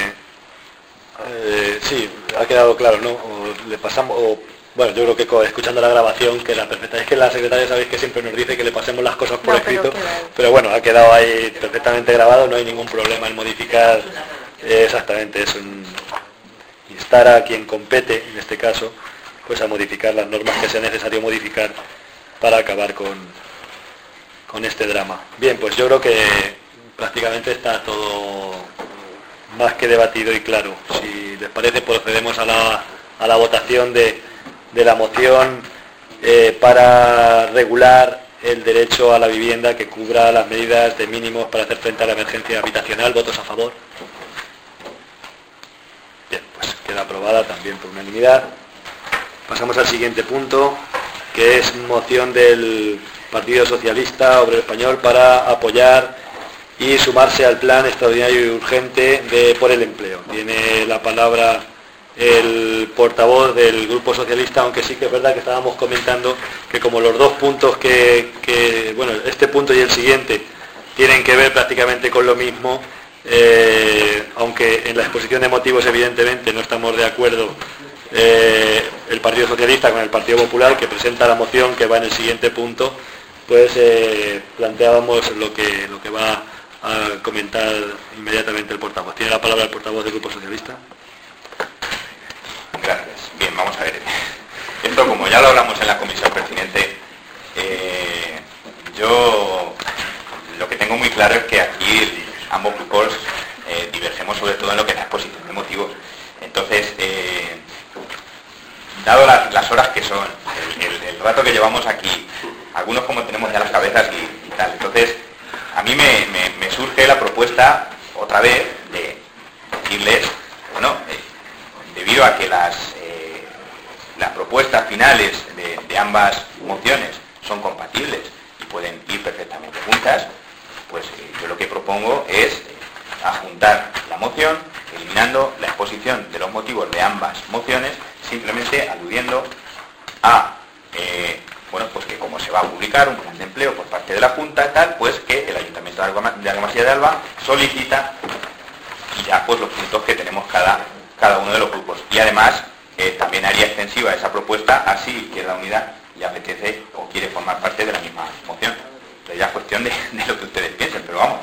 sí, ha quedado claro, ¿no? Bueno, yo creo que escuchando la grabación queda perfecta. Es que la secretaria sabéis que siempre nos dice que le pasemos las cosas por escrito, pero bueno, ha quedado ahí perfectamente grabado, no hay ningún problema en modificar. Exactamente, es instar a quien compete, en este caso, pues a modificar las normas que sea necesario modificar para acabar con este drama. Bien, pues yo creo que prácticamente está todo más que debatido y claro. Si les parece, procedemos a la votación de la moción para regular el derecho a la vivienda que cubra las medidas de mínimos para hacer frente a la emergencia habitacional. ¿Votos a favor? Bien, pues queda aprobada también por unanimidad. Pasamos al siguiente punto, que es moción del Partido Socialista Obrero Español para apoyar y sumarse al plan extraordinario y urgente por el empleo. Tiene la palabra el portavoz del Grupo Socialista, aunque sí que es verdad que estábamos comentando que como los dos puntos bueno, este punto y el siguiente tienen que ver prácticamente con lo mismo, aunque en la exposición de motivos evidentemente no estamos de acuerdo el Partido Socialista con el Partido Popular, que presenta la moción que va en el siguiente punto, pues planteábamos lo que va a comentar inmediatamente el portavoz. Tiene la palabra el portavoz del Grupo Socialista. Gracias. Bien, vamos a ver. Esto, como ya lo hablamos en la comisión pertinente, yo lo que tengo muy claro es que aquí ambos grupos divergemos sobre todo en lo que es la exposición de motivos. Entonces, dado las horas que son, el rato que llevamos aquí, algunos como tenemos ya las cabezas y tal, entonces a mí me surge la propuesta otra vez de decirles, bueno, debido a que las propuestas finales de ambas mociones son compatibles y pueden ir perfectamente juntas, pues yo lo que propongo es adjuntar la moción, eliminando la exposición de los motivos de ambas mociones, simplemente aludiendo a bueno, pues que como se va a publicar un plan de empleo por parte de la Junta, tal, pues que el Ayuntamiento de Argamasilla de Alba solicita ya pues los puntos que tenemos cada uno de los grupos. Y además también haría extensiva esa propuesta a si Izquierda Unida le apetece o quiere formar parte de la misma moción. Pero ya es cuestión de lo que ustedes piensen, pero vamos.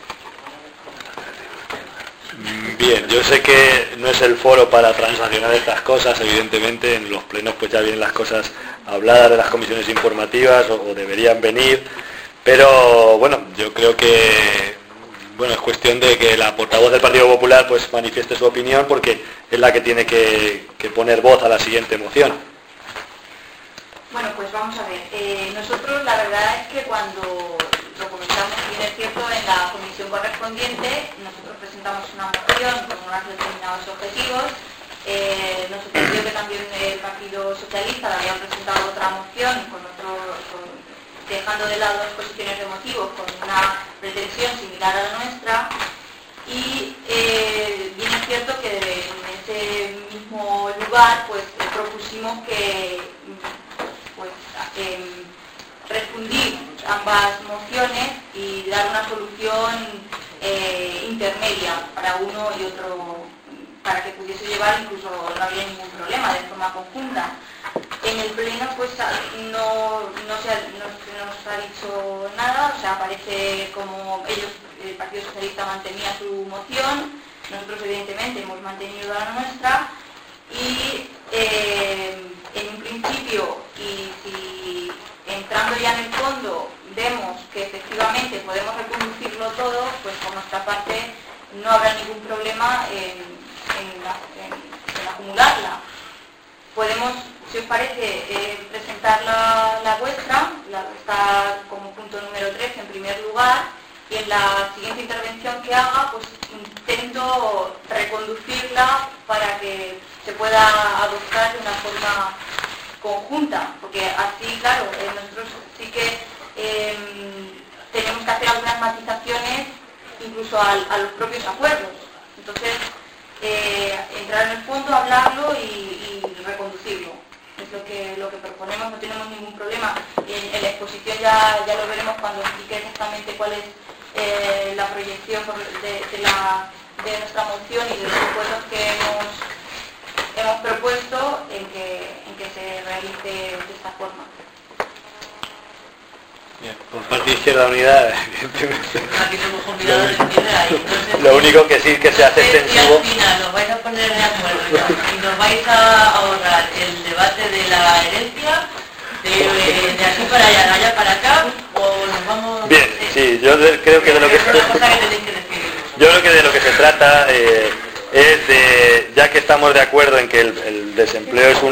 Bien, yo sé que no es el foro para transaccionar estas cosas, evidentemente en los plenos pues ya vienen las cosas habladas de las comisiones informativas o deberían venir, pero bueno, yo creo que bueno, es cuestión de que la portavoz del Partido Popular pues manifieste su opinión porque es la que tiene que poner voz a la siguiente moción. Bueno, pues vamos a ver, nosotros la verdad es que cuando lo comentamos, bien es cierto, en la comisión correspondiente, nosotros presentamos una moción con unos determinados objetivos. Nosotros creo que también el Partido Socialista había presentado otra moción dejando de lado exposiciones de motivos con una pretensión similar a la nuestra. Y bien es cierto que en ese mismo lugar pues propusimos que refundir ambas mociones y dar una solución intermedia para uno y otro, para que pudiese llevar, incluso no había ningún problema, de forma conjunta. En el pleno pues no se nos ha dicho nada, o sea, parece como ellos, el Partido Socialista mantenía su moción, nosotros evidentemente hemos mantenido la nuestra y en un principio, y si entrando ya en el fondo vemos que efectivamente podemos reconducirlo todo, pues por nuestra parte no habrá ningún problema en acumularla. Podemos, si os parece, presentar la vuestra, la que está como punto número 3 en primer lugar, y en la siguiente intervención que haga, pues intento reconducirla para que se pueda adoptar de una forma conjunta, porque así, claro, nosotros sí que tenemos que hacer algunas matizaciones incluso a los propios acuerdos. Entonces, entrar en el fondo, hablarlo y reconducirlo. Es lo que proponemos, no tenemos ningún problema. En la exposición ya lo veremos cuando explique exactamente cuál es la proyección de nuestra moción y de los acuerdos que hemos propuesto en que se realice de esta forma. Bien, por parte de Izquierda Unida, evidentemente. Aquí somos convidados de izquierda y entonces, lo único que sí que se hace extensivo. al final nos vais a poner de acuerdo ya, y nos vais a ahorrar el debate de la herencia de aquí para allá, de allá para acá, o nos vamos. Bien, sí, yo creo que de lo que yo creo que de lo que se trata es de, ya que estamos de acuerdo en que el desempleo es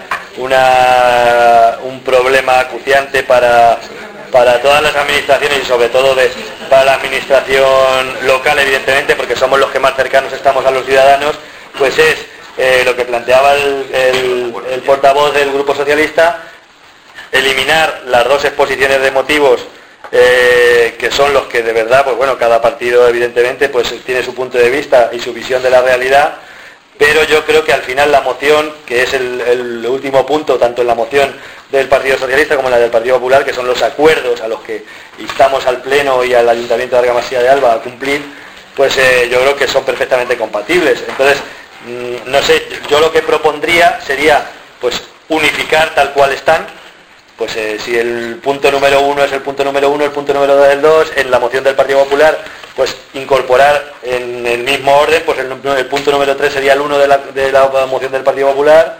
un problema acuciante para todas las administraciones y sobre todo para la administración local, evidentemente, porque somos los que más cercanos estamos a los ciudadanos, pues es lo que planteaba el portavoz del Grupo Socialista, eliminar las dos exposiciones de motivos que son los que de verdad, pues bueno, cada partido evidentemente pues tiene su punto de vista y su visión de la realidad, pero yo creo que al final la moción, que es el último punto, tanto en la moción del Partido Socialista como en la del Partido Popular, que son los acuerdos a los que instamos al Pleno y al Ayuntamiento de Argamasilla de Alba a cumplir, pues yo creo que son perfectamente compatibles. Entonces, no sé, yo lo que propondría sería pues unificar tal cual están, pues si el punto número 1 es el punto número 1, el punto número 2 es el 2, en la moción del Partido Popular, pues incorporar en el mismo orden, pues el punto número 3 sería el 1 de la moción del Partido Popular,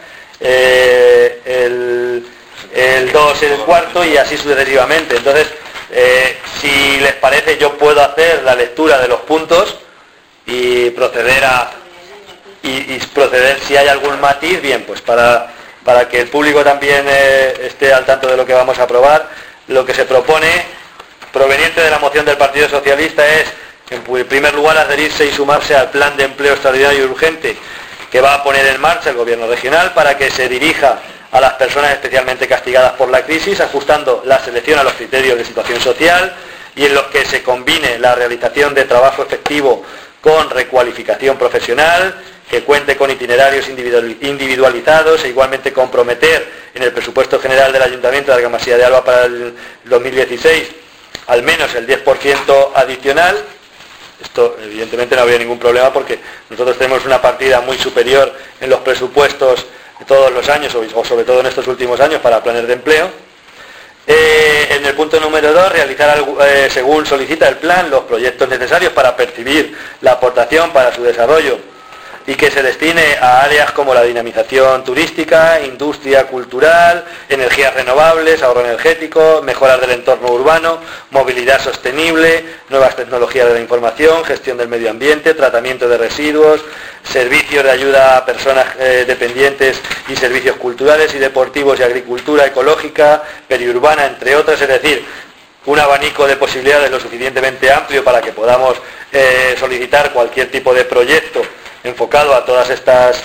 el 2 el cuarto y así sucesivamente. Entonces, si les parece, yo puedo hacer la lectura de los puntos y proceder si hay algún matiz, bien, pues para que el público también esté al tanto de lo que vamos a aprobar. Lo que se propone, proveniente de la moción del Partido Socialista, es, en primer lugar, adherirse y sumarse al plan de empleo extraordinario y urgente que va a poner en marcha el Gobierno regional para que se dirija a las personas especialmente castigadas por la crisis, ajustando la selección a los criterios de situación social y en los que se combine la realización de trabajo efectivo con recualificación profesional que cuente con itinerarios individualizados e igualmente comprometer en el presupuesto general del Ayuntamiento de Argamasilla de Alba para el 2016 al menos el 10% adicional. Esto evidentemente no habría ningún problema porque nosotros tenemos una partida muy superior en los presupuestos de todos los años o sobre todo en estos últimos años para planes de empleo. En el punto número 2, realizar, según solicita el plan, los proyectos necesarios para percibir la aportación para su desarrollo y que se destine a áreas como la dinamización turística, industria cultural, energías renovables, ahorro energético, mejoras del entorno urbano, movilidad sostenible, nuevas tecnologías de la información, gestión del medio ambiente, tratamiento de residuos, servicios de ayuda a personas dependientes y servicios culturales y deportivos y agricultura ecológica, periurbana, entre otras, es decir, un abanico de posibilidades lo suficientemente amplio para que podamos solicitar cualquier tipo de proyecto enfocado a todas estas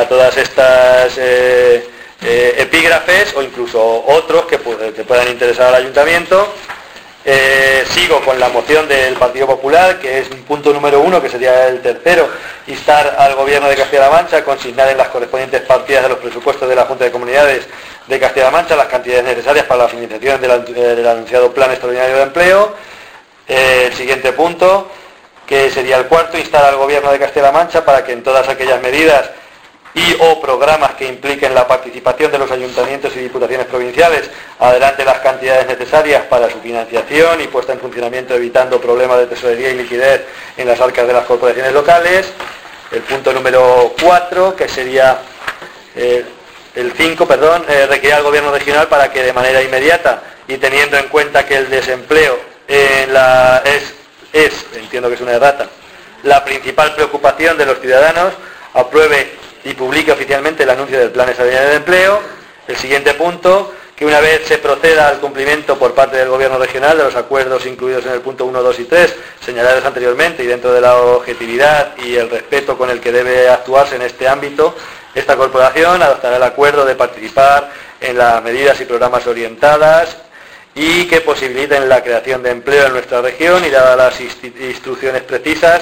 epígrafes o incluso otros que puedan interesar al Ayuntamiento. Sigo con la moción del Partido Popular, que es un punto número 1, que sería el tercero: instar al Gobierno de Castilla-La Mancha a consignar en las correspondientes partidas de los presupuestos de la Junta de Comunidades de Castilla-La Mancha las cantidades necesarias para la financiación del anunciado Plan Extraordinario de Empleo. El siguiente punto, que sería el cuarto: instar al Gobierno de Castilla-La Mancha para que en todas aquellas medidas y o programas que impliquen la participación de los ayuntamientos y diputaciones provinciales adelante las cantidades necesarias para su financiación y puesta en funcionamiento, evitando problemas de tesorería y liquidez en las arcas de las corporaciones locales. El punto número 4, que sería el 5, requiere al Gobierno regional para que de manera inmediata y teniendo en cuenta que el desempleo entiendo que es una errata, la principal preocupación de los ciudadanos, apruebe y publique oficialmente el anuncio del Plan Extraordinario de Empleo. El siguiente punto, que una vez se proceda al cumplimiento por parte del Gobierno regional de los acuerdos incluidos en el punto 1, 2 y 3, señalados anteriormente, y dentro de la objetividad y el respeto con el que debe actuarse en este ámbito, esta corporación adoptará el acuerdo de participar en las medidas y programas orientadas y que posibiliten la creación de empleo en nuestra región, y dará las instrucciones precisas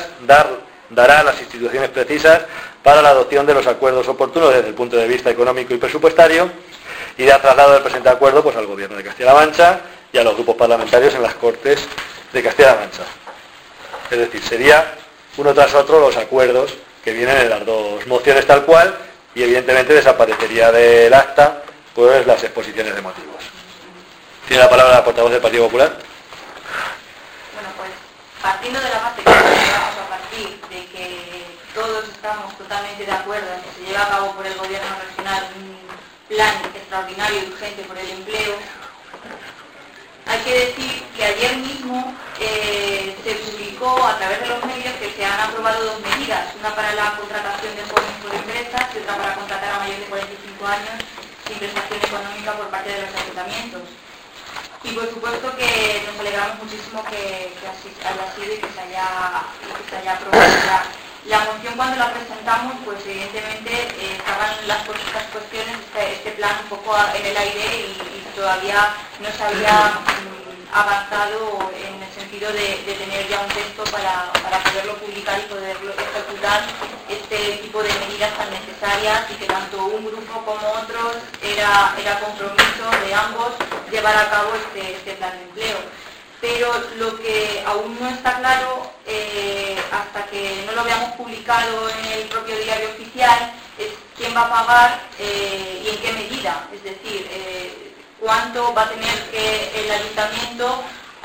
para la adopción de los acuerdos oportunos desde el punto de vista económico y presupuestario, y da traslado del presente acuerdo al Gobierno de Castilla-La Mancha y a los grupos parlamentarios en las Cortes de Castilla-La Mancha. Es decir, sería uno tras otro los acuerdos que vienen en las dos mociones tal cual, y evidentemente desaparecería del acta pues las exposiciones de motivos. Tiene la palabra la portavoz del Partido Popular. Bueno, pues partiendo de la base que vamos a partir de que todos estamos totalmente de acuerdo en que se lleve a cabo por el Gobierno regional un plan extraordinario y urgente por el empleo, hay que decir que ayer mismo se publicó a través de los medios que se han aprobado dos medidas, una para la contratación de jóvenes por empresas y otra para contratar a mayores de 45 años sin prestación económica por parte de los ayuntamientos. Y por supuesto que nos alegramos muchísimo que así haya sido y que se haya aprobado. La moción, cuando la presentamos, pues evidentemente estaban estas cuestiones, este plan un poco en el aire y todavía no se había avanzado en el sentido de tener ya un texto para poderlo publicar y poderlo ejecutar este tipo de medidas tan necesarias, y que tanto un grupo como otros era compromiso de ambos llevar a cabo este plan de empleo. Pero lo que aún no está claro, hasta que no lo veamos publicado en el propio diario oficial, es quién va a pagar y en qué medida. Es decir, cuánto va a tener que el ayuntamiento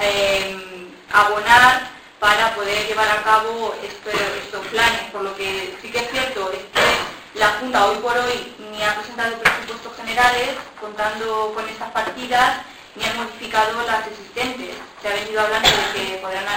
abonar para poder llevar a cabo estos planes. Por lo que sí que es cierto es que la Junta hoy por hoy ni ha presentado presupuestos generales contando con estas partidas, ni han modificado las existentes. Se ha venido hablando de que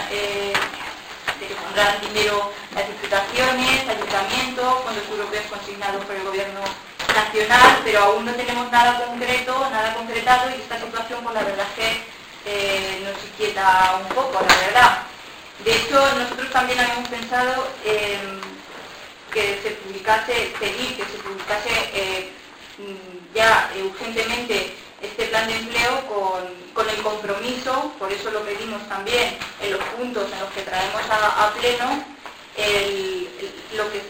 pondrán dinero las diputaciones, ayuntamientos, fondos europeos consignados por el Gobierno nacional, pero aún no tenemos nada concretado, y esta situación, pues la verdad es que nos inquieta un poco, la verdad. De hecho, nosotros también habíamos pensado que se publicase ya urgentemente este plan de empleo con el compromiso, por eso lo pedimos también en los puntos en los que traemos a pleno, el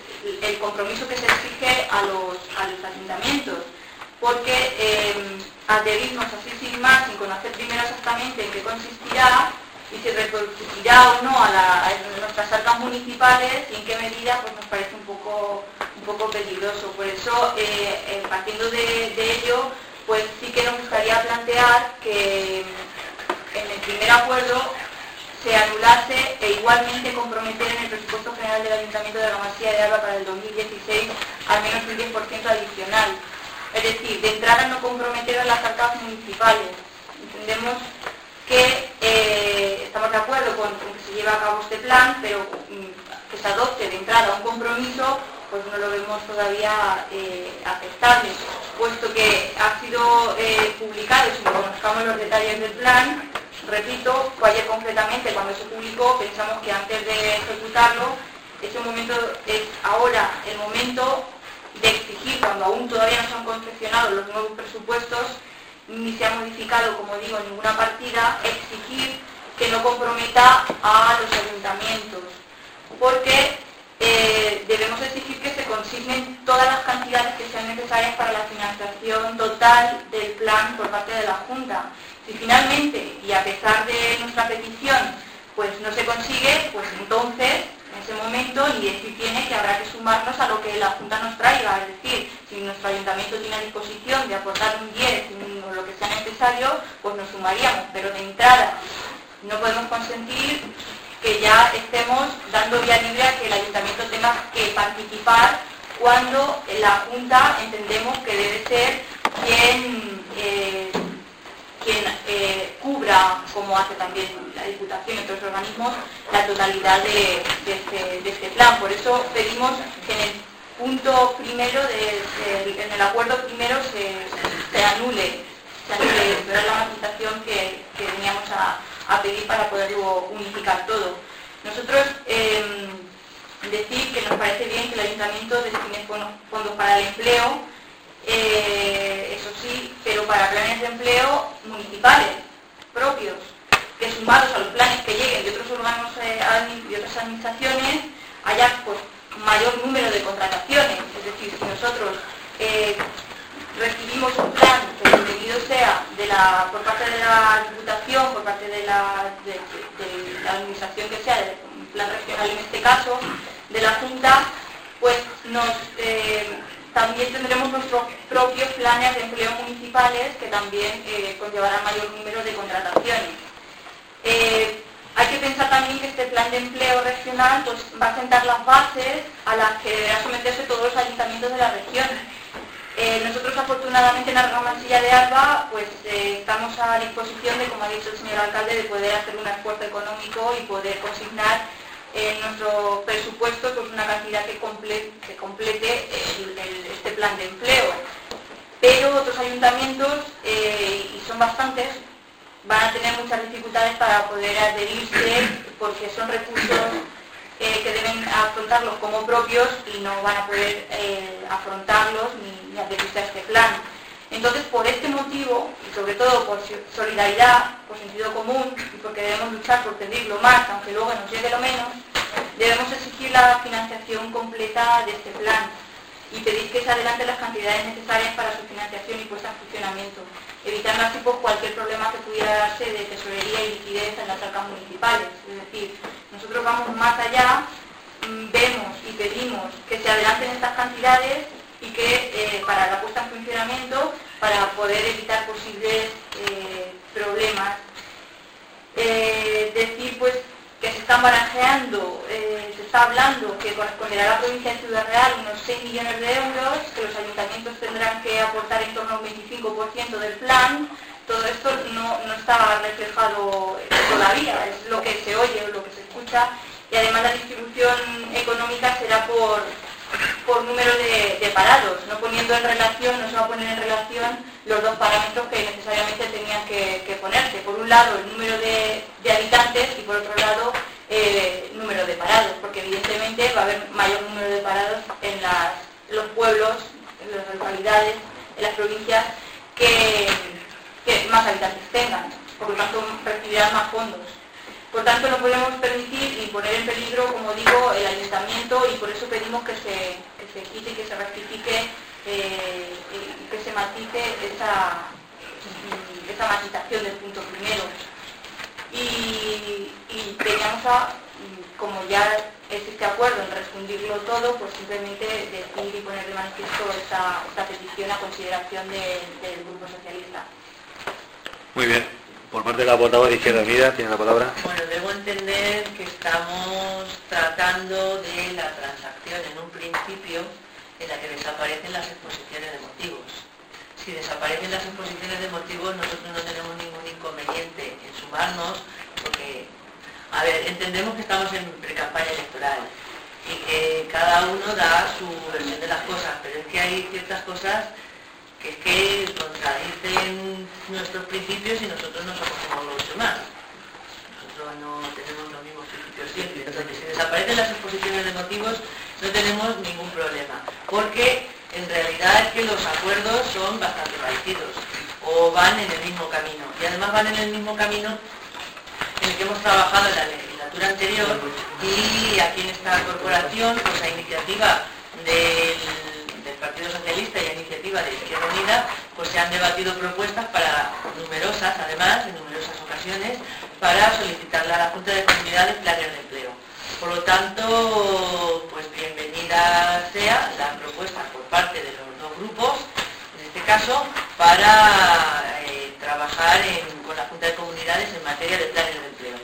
el compromiso que se exige a los ayuntamientos, porque adherirnos así sin más, sin conocer primero exactamente en qué consistirá y si repercutirá o no a nuestras arcas municipales y en qué medida, pues nos parece un poco peligroso. Por eso, partiendo de ello, pues sí que nos gustaría plantear que en el primer acuerdo se anulase e igualmente comprometer en el presupuesto general del Ayuntamiento de la Masía de Alba para el 2016 al menos un 10% adicional. Es decir, de entrada no comprometer a las arcas municipales. Entendemos que estamos de acuerdo con que se lleve a cabo este plan, pero que se adopte de entrada un compromiso, pues no lo vemos todavía aceptable, puesto que ha sido publicado, si conozcamos los detalles del plan. Repito, fue ayer concretamente cuando se publicó, pensamos que antes de ejecutarlo, es ahora el momento de exigir, cuando aún todavía no se han confeccionado los nuevos presupuestos, ni se ha modificado, como digo, ninguna partida, exigir que no comprometa a los ayuntamientos, porque debemos exigir que se consignen todas las cantidades que sean necesarias para la financiación total del plan por parte de la Junta. Si finalmente, y a pesar de nuestra petición, pues no se consigue, pues entonces, en ese momento, ni decir tiene que habrá que sumarnos a lo que la Junta nos traiga. Es decir, si nuestro ayuntamiento tiene a disposición de aportar un 10 o lo que sea necesario, pues nos sumaríamos. Pero de entrada, no podemos consentir que ya estemos dando vía libre a que el ayuntamiento tenga que participar cuando la Junta entendemos que debe ser quien cubra, como hace también la Diputación y otros organismos, la totalidad de este plan. Por eso pedimos que en el punto primero, en el acuerdo primero, se anule la matización que veníamos a pedir para poderlo unificar todo. Nosotros decir que nos parece bien que el Ayuntamiento destine fondos para el empleo, eso sí, pero para planes de empleo municipales propios, que sumados a los planes que lleguen de otros órganos y otras administraciones haya pues mayor número de contrataciones. Es decir, si nosotros recibimos un plan que el contenido sea por parte de la Diputación, por parte de la administración que sea, del plan regional en este caso, de la Junta, pues también tendremos nuestros propios planes de empleo municipales que también conllevarán mayor número de contrataciones. Hay que pensar también que este plan de empleo regional pues, va a sentar las bases a las que deberán someterse todos los ayuntamientos de la región. Nosotros afortunadamente en Argamasilla de Alba pues estamos a disposición de, como ha dicho el señor alcalde, de poder hacer un esfuerzo económico y poder consignar en nuestro presupuesto pues una cantidad que complete este plan de empleo. Pero otros ayuntamientos, y son bastantes, van a tener muchas dificultades para poder adherirse porque son recursos que deben afrontarlos como propios y no van a poder afrontarlos ni adherirse a este plan. Entonces, por este motivo, y sobre todo por solidaridad, por sentido común, y porque debemos luchar por pedirlo más, aunque luego nos llegue lo menos, debemos exigir la financiación completa de este plan y pedir que se adelanten las cantidades necesarias para su financiación y puesta en funcionamiento, evitando así pues, cualquier problema que pudiera darse de tesorería y liquidez en las arcas municipales. Es decir, nosotros vamos más allá, vemos y pedimos que se adelanten estas cantidades y que para la puesta en funcionamiento, para poder evitar posibles problemas. Decir pues que se están barajeando, se está hablando que corresponderá a la provincia de Ciudad Real unos 6 millones de euros, que los ayuntamientos tendrán que aportar en torno a un 25% del plan. Todo esto no está reflejado todavía, es lo que se oye o lo que se escucha, y además la distribución económica será por número de parados, no se va a poner en relación los dos parámetros que necesariamente tenían que ponerse. Por un lado el número de habitantes y por otro lado número de parados, porque evidentemente va a haber mayor número de parados en los pueblos, en las localidades, en las provincias que más habitantes tengan, por lo tanto recibirán más fondos. Por tanto, no podemos permitir ni poner en peligro, como digo, el ayuntamiento y por eso pedimos que se quite, que se rectifique, que se matice esa matización del punto primero. Y teníamos como ya existe acuerdo en refundirlo todo, pues simplemente decir y poner de manifiesto esta petición a consideración del Grupo Socialista. Muy bien. Por parte de la portavoz de Izquierda Unida, tiene la palabra. Bueno, debo entender que estamos tratando de la transacción en un principio en la que desaparecen las exposiciones de motivos. Si desaparecen las exposiciones de motivos, nosotros no tenemos ningún inconveniente en sumarnos, porque, a ver, entendemos que estamos en pre-campaña electoral y que cada uno da su versión de las cosas, pero es que hay ciertas cosas que contradicen nuestros principios y nosotros no somos como los demás. Nosotros no tenemos los mismos principios siempre. Entonces, si desaparecen las exposiciones de motivos, no tenemos ningún problema, porque en realidad es que los acuerdos son bastante parecidos o van en el mismo camino, y además van en el mismo camino en el que hemos trabajado en la legislatura anterior, y aquí en esta corporación, pues a iniciativa del Partido Socialista y a iniciativa de Izquierda Unida, pues se han debatido propuestas numerosas, además, en numerosas ocasiones, para solicitarle a la Junta de Comunidades planes de empleo. Por lo tanto, pues bienvenida sea la propuesta por parte de los dos grupos, en este caso, para trabajar con la Junta de Comunidades en materia de planes de empleo.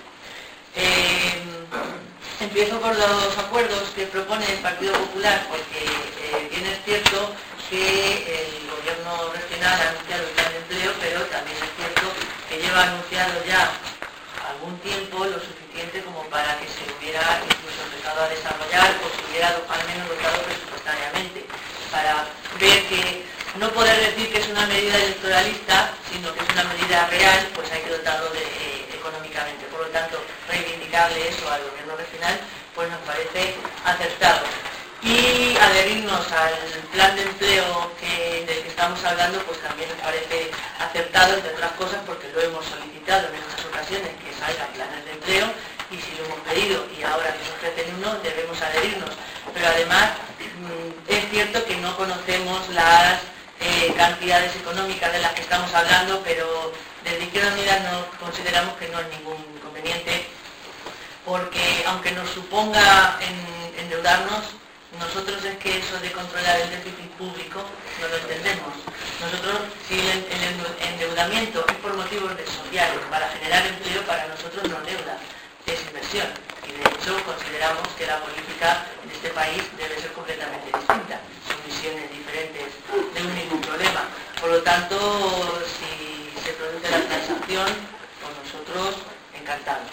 Empiezo por los acuerdos que propone el Partido Popular, porque bien es cierto que el Gobierno regional ha anunciado el plan de empleo, pero también es cierto que lleva anunciado ya algún tiempo lo suficiente como para que se hubiera incluso empezado a desarrollar o se hubiera al menos dotado presupuestariamente, para ver que no poder decir que es una medida electoralista, sino que es una medida real, pues hay que dotarlo económicamente. Por lo tanto, reivindicarle eso al Gobierno regional, pues nos parece acertado. Y adherirnos al plan de empleo del que estamos hablando, pues también nos parece acertado, entre otras cosas, porque lo hemos solicitado en estas ocasiones, que salgan planes de empleo, y si lo hemos pedido y ahora que nos ofrecen uno, debemos adherirnos. Pero además, es cierto que no conocemos las cantidades económicas de las que estamos hablando, pero desde Izquierda Unida no consideramos que no es ningún inconveniente, porque aunque nos suponga endeudarnos, nosotros es que eso de controlar el déficit público no lo entendemos. Nosotros, si el endeudamiento es por motivos sociales, para generar empleo, para nosotros no deuda, es inversión. Y de hecho consideramos que la política de este país debe ser completamente distinta. Son visiones diferentes de un mismo problema. Por lo tanto, si se produce la transacción, con nosotros encantados.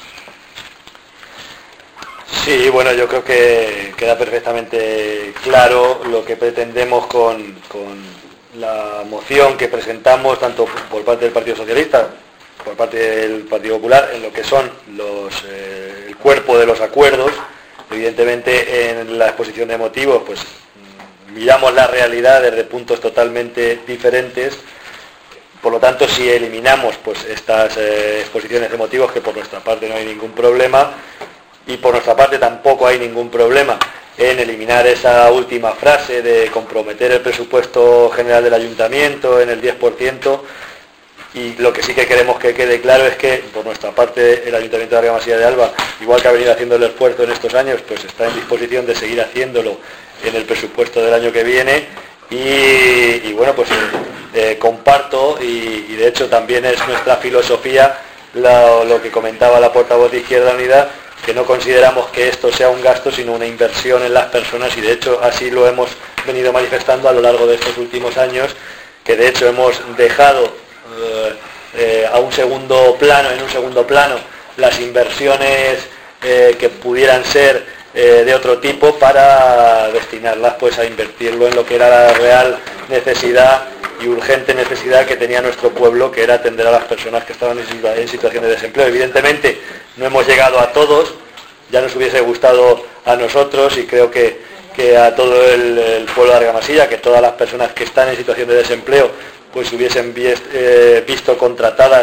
Sí, bueno, yo creo que queda perfectamente claro lo que pretendemos con la moción que presentamos, tanto por parte del Partido Socialista, por parte del Partido Popular, en lo que son el cuerpo de los acuerdos. Evidentemente, en la exposición de motivos, pues miramos la realidad desde puntos totalmente diferentes. Por lo tanto, si eliminamos pues estas exposiciones de motivos, que por nuestra parte no hay ningún problema, y por nuestra parte tampoco hay ningún problema en eliminar esa última frase de comprometer el presupuesto general del ayuntamiento en el 10%, y lo que sí que queremos que quede claro es que por nuestra parte el Ayuntamiento de Argamasilla de Alba, igual que ha venido haciendo el esfuerzo en estos años, pues está en disposición de seguir haciéndolo en el presupuesto del año que viene, y bueno, pues comparto, y de hecho también es nuestra filosofía lo que comentaba la portavoz de Izquierda Unida, que no consideramos que esto sea un gasto, sino una inversión en las personas, y de hecho así lo hemos venido manifestando a lo largo de estos últimos años, que de hecho hemos dejado en un segundo plano las inversiones que pudieran ser de otro tipo, para destinarlas pues a invertirlo en lo que era la real necesidad y urgente necesidad que tenía nuestro pueblo, que era atender a las personas que estaban en situación de desempleo. Evidentemente no hemos llegado a todos, ya nos hubiese gustado a nosotros, y creo que a todo el pueblo de Argamasilla, que todas las personas que están en situación de desempleo pues hubiesen visto contratadas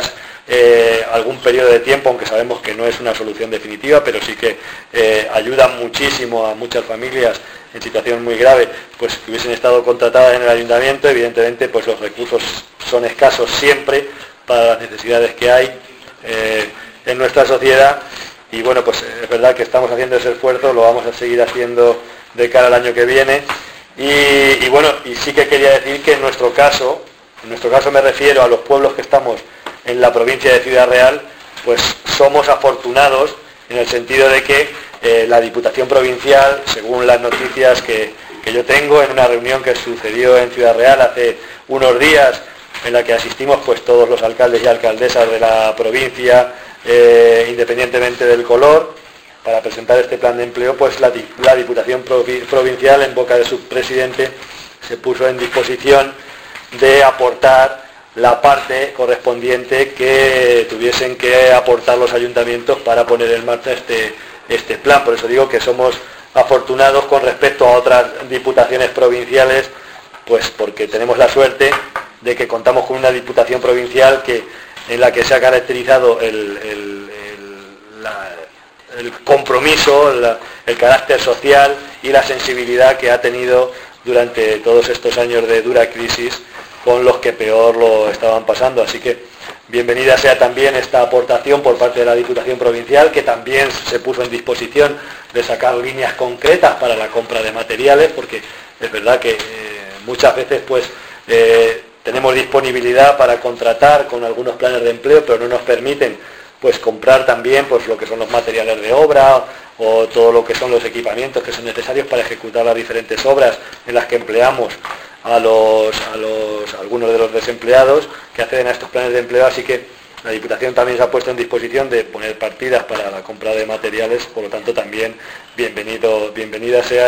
algún periodo de tiempo, aunque sabemos que no es una solución definitiva, pero sí que ayuda muchísimo a muchas familias en situación muy grave, pues que hubiesen estado contratadas en el ayuntamiento. Evidentemente, pues los recursos son escasos siempre para las necesidades que hay en nuestra sociedad, y bueno, pues es verdad que estamos haciendo ese esfuerzo, lo vamos a seguir haciendo de cara al año que viene, y bueno, y sí que quería decir que en nuestro caso me refiero a los pueblos que estamos en la provincia de Ciudad Real, pues somos afortunados en el sentido de que la Diputación Provincial, según las noticias que yo tengo, en una reunión que sucedió en Ciudad Real hace unos días, en la que asistimos pues todos los alcaldes y alcaldesas de la provincia, independientemente del color, para presentar este plan de empleo, pues la Diputación Provincial, en boca de su presidente, se puso en disposición de aportar la parte correspondiente que tuviesen que aportar los ayuntamientos para poner en marcha este plan. Por eso digo que somos afortunados con respecto a otras diputaciones provinciales, pues porque tenemos la suerte de que contamos con una Diputación Provincial en la que se ha caracterizado el compromiso, el carácter social y la sensibilidad que ha tenido durante todos estos años de dura crisis con los que peor lo estaban pasando. Así que bienvenida sea también esta aportación por parte de la Diputación Provincial, que también se puso en disposición de sacar líneas concretas para la compra de materiales, porque es verdad que muchas veces pues tenemos disponibilidad para contratar con algunos planes de empleo, pero no nos permiten pues comprar también pues lo que son los materiales de obra o todo lo que son los equipamientos que son necesarios para ejecutar las diferentes obras en las que empleamos a algunos de los desempleados que acceden a estos planes de empleo. Así que la Diputación también se ha puesto en disposición de poner partidas para la compra de materiales, por lo tanto también bienvenida sea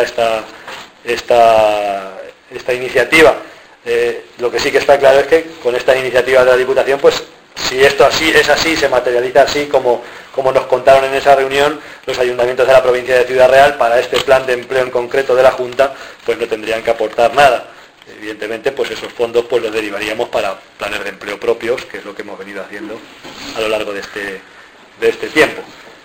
esta iniciativa. Lo que sí que está claro es que con esta iniciativa de la Diputación, pues si esto así es así, se materializa así como nos contaron en esa reunión los ayuntamientos de la provincia de Ciudad Real, para este plan de empleo en concreto de la Junta, pues no tendrían que aportar nada. Evidentemente, pues esos fondos pues los derivaríamos para planes de empleo propios, que es lo que hemos venido haciendo a lo largo de este tiempo.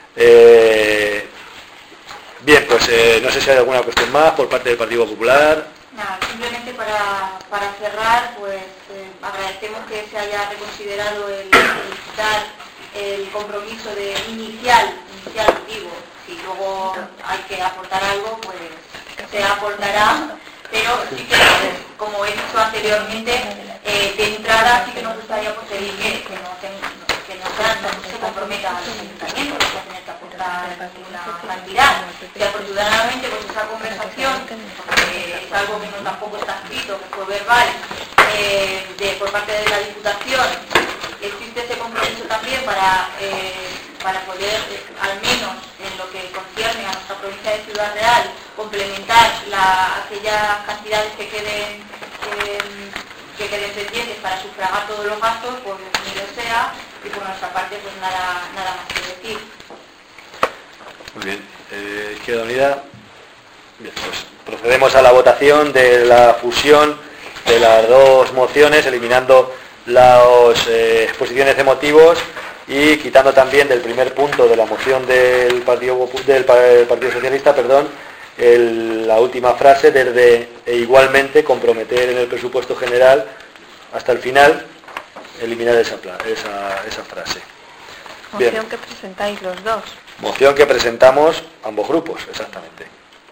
Bien, pues no sé si hay alguna cuestión más por parte del Partido Popular. Nada, simplemente para cerrar, pues agradecemos que se haya reconsiderado el solicitar el compromiso de inicial digo, si luego hay que aportar algo, pues se aportará, pero sí que, como he dicho anteriormente, de entrada sí que nos gustaría pues, pedir que no se comprometa al ayuntamiento, que va a tener que aportar una cantidad. Y afortunadamente pues esa conversación, es algo que no tampoco está escrito, que fue verbal, por parte de la Diputación, existe ese compromiso también para poder, al menos en lo que concierne a nuestra provincia de Ciudad Real, complementar aquellas cantidades que queden pendientes para sufragar todos los gastos, pues bienvenido sea, y por nuestra parte pues nada más que decir. Muy bien, Izquierda Unida. Bien, pues procedemos a la votación de la fusión de las dos mociones, eliminando las exposiciones de motivos y quitando también del primer punto de la moción del Partido Socialista, la última frase, desde e igualmente comprometer en el presupuesto general hasta el final, eliminar esa frase. Moción Bien. que presentáis los dos. Moción que presentamos ambos grupos, exactamente.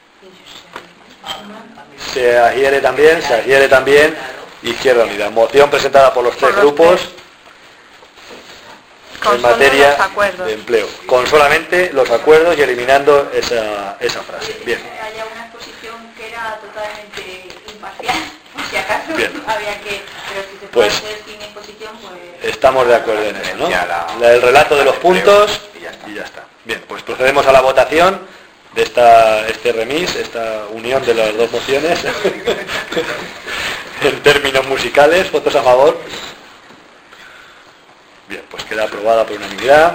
Se adhiere también Izquierda Unida. Moción presentada por los tres grupos en materia de empleo, con solamente los acuerdos y eliminando esa frase. Bien. Haya una exposición que era totalmente imparcial, por si acaso Bien. había que, pero si se puede Pues hacer sin exposición, pues... estamos de acuerdo en eso, ¿no? El relato de los puntos y ya está. Bien, pues procedemos a la votación de este remis, esta unión de las dos mociones en términos musicales. ¿Votos a favor? Bien, pues queda aprobada por unanimidad.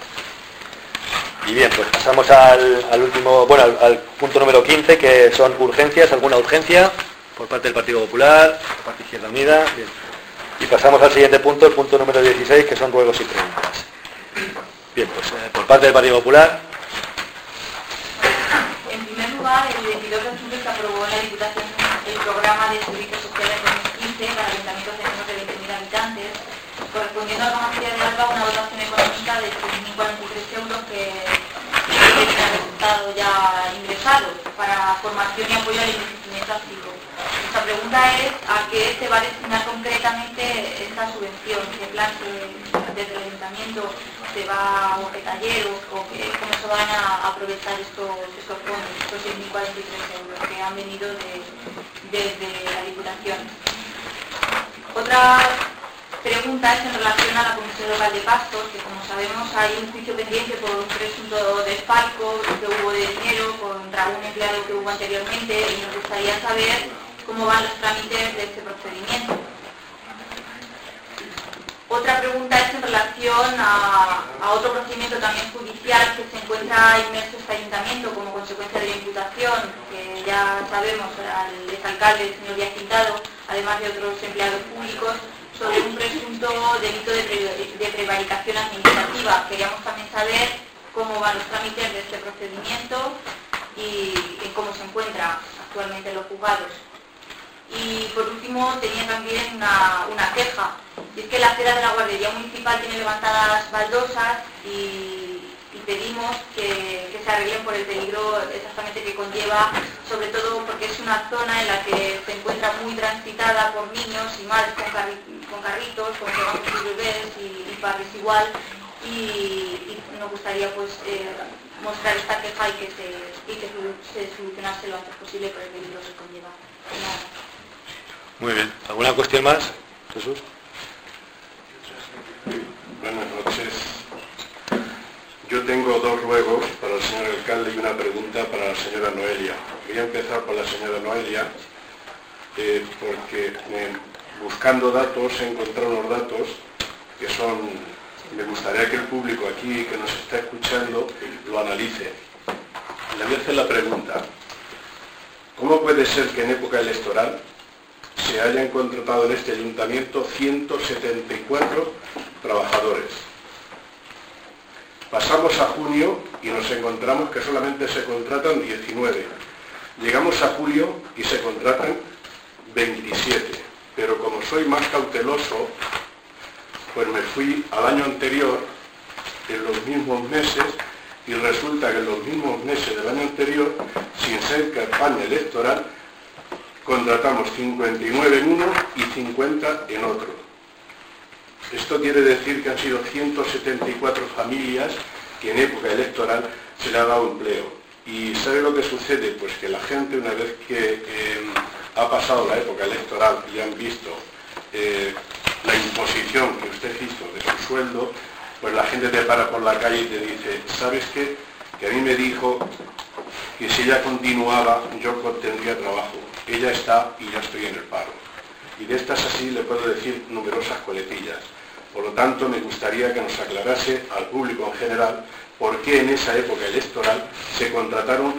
Y bien, pues pasamos al último, al punto número 15, que son urgencias. ¿Alguna urgencia por parte del Partido Popular, por parte de Izquierda Unida? Bien. Y pasamos al siguiente punto, el punto número 16, que son ruegos y preguntas. Bien, pues por parte del Partido Popular. En primer lugar, el 22 de octubre se aprobó en la Diputación el programa de servicios sociales 2015 para ayuntamientos de menos de 20.000 habitantes, correspondiendo a la Comunidad de Alba una dotación económica de 3.043 euros que tienen resultado ya ingresado para formación y apoyo al envejecimiento activo. Nuestra pregunta es a qué se va a destinar concretamente esta subvención, qué plan desde el ayuntamiento se va a qué talleres o cómo se van a aprovechar estos fondos, estos 6.043 euros que han venido desde la Diputación. Otra pregunta es en relación a la Comisión Local de Pastos, que como sabemos hay un juicio pendiente por un presunto desfalco que hubo de dinero contra un empleado que hubo anteriormente y nos gustaría saber cómo van los trámites de este procedimiento. Otra pregunta es en relación a otro procedimiento también judicial que se encuentra inmerso este ayuntamiento como consecuencia de la imputación, que ya sabemos al exalcalde, el señor Díaz Pintado, además de otros empleados públicos, sobre un presunto delito de prevaricación administrativa. Queríamos también saber cómo van los trámites de este procedimiento y cómo se encuentra actualmente en los juzgados. Y por último tenía también una queja, y es que la acera de la guardería municipal tiene levantadas baldosas y pedimos que se arreglen por el peligro exactamente que conlleva, sobre todo porque es una zona en la que se encuentra muy transitada por niños y madres con carritos, con bebés y padres igual, y nos gustaría pues mostrar esta queja y que se solucionase lo antes posible por el peligro que conlleva. Muy bien. ¿Alguna cuestión más, Jesús? Buenas noches. Yo tengo dos ruegos para el señor alcalde y una pregunta para la señora Noelia. Voy a empezar por la señora Noelia, porque buscando datos he encontrado unos datos que son... Me gustaría que el público aquí que nos está escuchando lo analice. Le voy a hacer la pregunta. ¿Cómo puede ser que en época electoral se hayan contratado en este ayuntamiento 174 trabajadores? Pasamos a junio y nos encontramos que solamente se contratan 19. Llegamos a julio y se contratan 27. Pero como soy más cauteloso, pues me fui al año anterior, en los mismos meses, y resulta que en los mismos meses del año anterior, sin ser campaña electoral, contratamos 59 en uno y 50 en otro. Esto quiere decir que han sido 174 familias que en época electoral se le ha dado empleo. ¿Y sabe lo que sucede? Pues que la gente, una vez que ha pasado la época electoral y han visto la imposición que usted hizo de su sueldo, pues la gente te para por la calle y te dice, ¿sabes qué? Que a mí me dijo que si ella continuaba yo tendría trabajo. Ella está y yo estoy en el paro. Y de estas así le puedo decir numerosas coletillas. Por lo tanto, me gustaría que nos aclarase al público en general por qué en esa época electoral se contrataron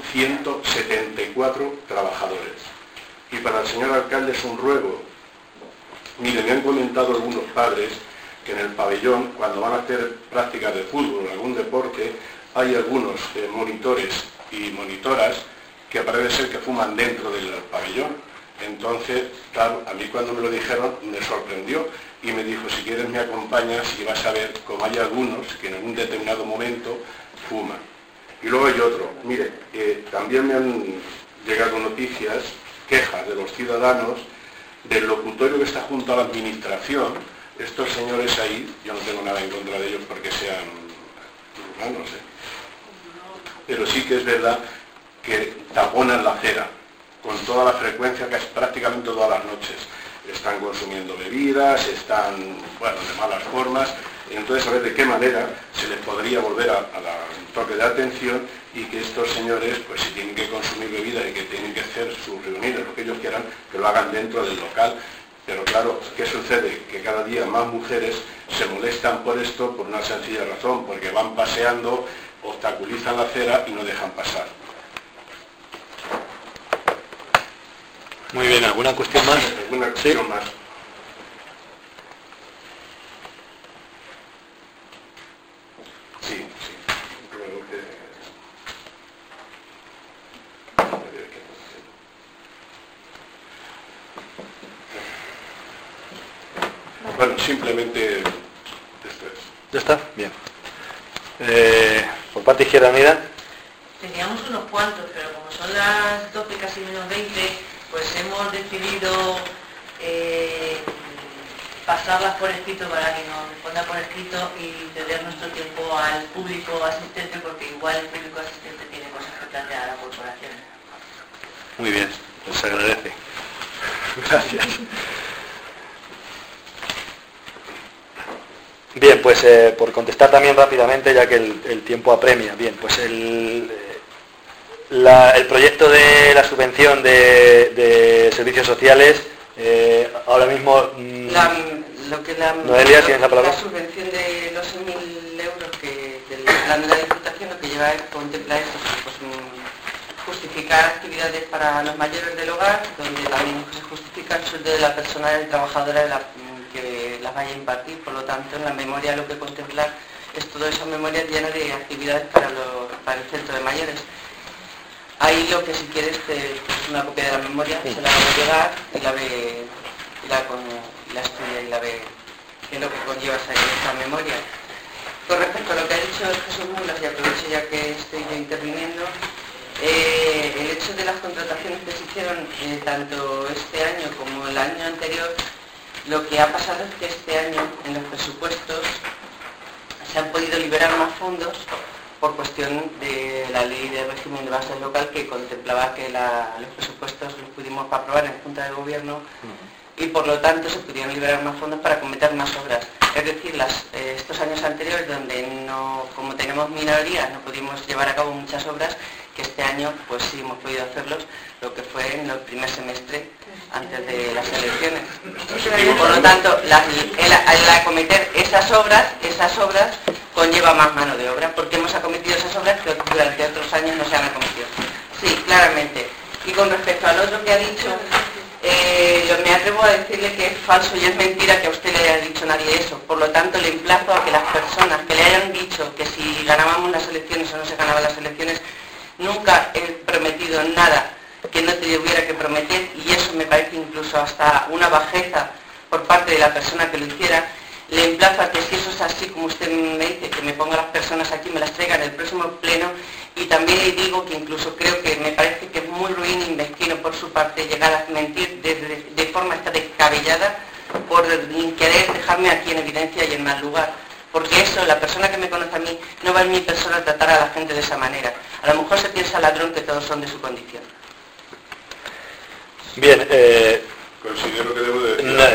174 trabajadores. Y para el señor alcalde es un ruego. Mire, me han comentado algunos padres que en el pabellón, cuando van a hacer prácticas de fútbol o algún deporte, hay algunos monitores y monitoras que parece ser que fuman dentro del pabellón. Entonces, claro, a mí cuando me lo dijeron me sorprendió y me dijo, si quieres me acompañas y vas a ver cómo hay algunos que en un determinado momento fuman. Y luego hay otro. Mire, también me han llegado noticias, quejas de los ciudadanos del locutorio que está junto a la administración. Estos señores ahí, yo no tengo nada en contra de ellos porque sean urbanos, pero sí que es verdad que taponan la acera con toda la frecuencia, que es prácticamente todas las noches. Están consumiendo bebidas, están, bueno, de malas formas. Entonces, a ver de qué manera se les podría volver a un toque de atención y que estos señores, pues si tienen que consumir bebidas y que tienen que hacer sus reuniones, lo que ellos quieran, que lo hagan dentro del local. Pero claro, ¿qué sucede? Que cada día más mujeres se molestan por esto por una sencilla razón, porque van paseando, obstaculizan la acera y no dejan pasar. Muy bien, ¿alguna cuestión más? ¿Alguna cuestión más? Bueno, simplemente esto es. ¿Ya está? Bien. Por parte izquierda unida. Teníamos unos cuantos, pero como son las 12 casi menos 20, pues hemos decidido pasarlas por escrito para que nos responda por escrito y ceder nuestro tiempo al público asistente, porque igual el público asistente tiene cosas que plantear a la corporación. Muy bien, pues se agradece. Gracias. Bien, pues por contestar también rápidamente, ya que el tiempo apremia. Bien, pues el proyecto de la subvención de servicios sociales, ahora mismo... Noelia, ¿tienes la palabra? La subvención de los 6.000 euros que del plan de la Diputación lo que lleva es contemplar esto, pues, justificar actividades para los mayores del hogar, donde también se justifica el sueldo de la persona trabajadora que las vaya a impartir. Por lo tanto, en la memoria lo que contempla es toda esa memoria llena de actividades para el centro de mayores. Ahí lo que si quieres una copia de la memoria, se la hago llegar y la ve la estudia y la ve qué es lo que conlleva esa memoria. Con respecto a lo que ha dicho Jesús Mulas, y aprovecho ya que estoy yo interviniendo, el hecho de las contrataciones que se hicieron tanto este año como el año anterior, lo que ha pasado es que este año en los presupuestos se han podido liberar más fondos por cuestión de la ley de régimen de bases local, que contemplaba que los presupuestos los pudimos aprobar en Junta de Gobierno y por lo tanto se pudieron liberar más fondos para cometer más obras. Es decir, estos años anteriores, donde como tenemos minoría, no pudimos llevar a cabo muchas obras, que este año pues sí hemos podido hacerlos, lo que fue en el primer semestre antes de las elecciones. Por lo tanto, el acometer esas obras conlleva más mano de obra, porque hemos acometido esas obras que durante otros años no se han acometido. Sí, claramente. Y con respecto al otro que ha dicho, me atrevo a decirle que es falso y es mentira que a usted le haya dicho nadie eso. Por lo tanto, le emplazo a que las personas que le hayan dicho que si ganábamos las elecciones o no se ganaban las elecciones, nunca he prometido nada que no te hubiera que prometer, y eso me parece incluso hasta una bajeza por parte de la persona que lo hiciera. Le emplazo a que si eso es así como usted me dice, que me ponga las personas aquí, me las traiga en el próximo pleno, y también le digo que incluso creo que me parece que es muy ruin y mezquino por su parte llegar a mentir de forma esta descabellada por querer dejarme aquí en evidencia y en mal lugar. Porque eso, la persona que me conoce a mí, no va en mi persona a tratar a la gente de esa manera. A lo mejor se piensa ladrón que todos son de su condición. Bien, considero que debo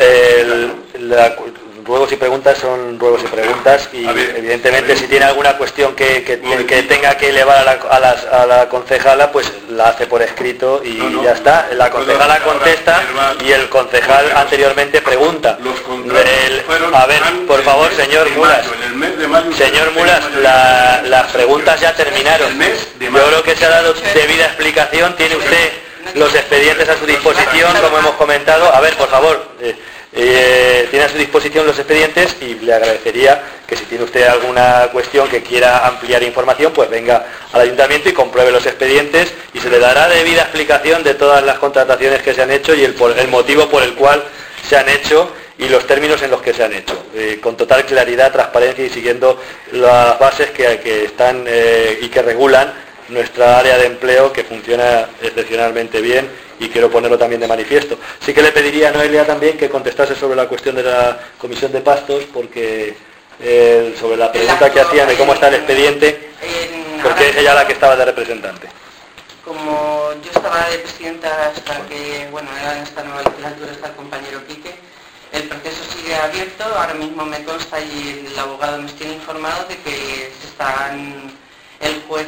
de ruegos y preguntas son ruegos y preguntas, y evidentemente si tiene alguna cuestión que tenga que elevar a la concejala, pues la hace por escrito y ya está. La concejala contesta y el concejal anteriormente pregunta. A ver, por favor, señor Mulas. Señor Mulas, las preguntas ya terminaron. Yo creo que se ha dado debida explicación. Tiene usted los expedientes a su disposición, como hemos comentado. A ver, por favor, tiene a su disposición los expedientes, y le agradecería que si tiene usted alguna cuestión que quiera ampliar información, pues venga al ayuntamiento y compruebe los expedientes, y se le dará debida explicación de todas las contrataciones que se han hecho y el motivo por el cual se han hecho y los términos en los que se han hecho, con total claridad, transparencia y siguiendo las bases que están y que regulan nuestra área de empleo, que funciona excepcionalmente bien, y quiero ponerlo también de manifiesto. Sí que le pediría a Noelia también que contestase sobre la cuestión de la comisión de pastos, porque sobre la pregunta que hacían de cómo está el expediente, porque es ella la que estaba de representante. Como yo estaba de presidenta hasta que, era en esta nueva legislatura, está el compañero Quique, el proceso sigue abierto. Ahora mismo me consta y el abogado me tiene informado de que el juez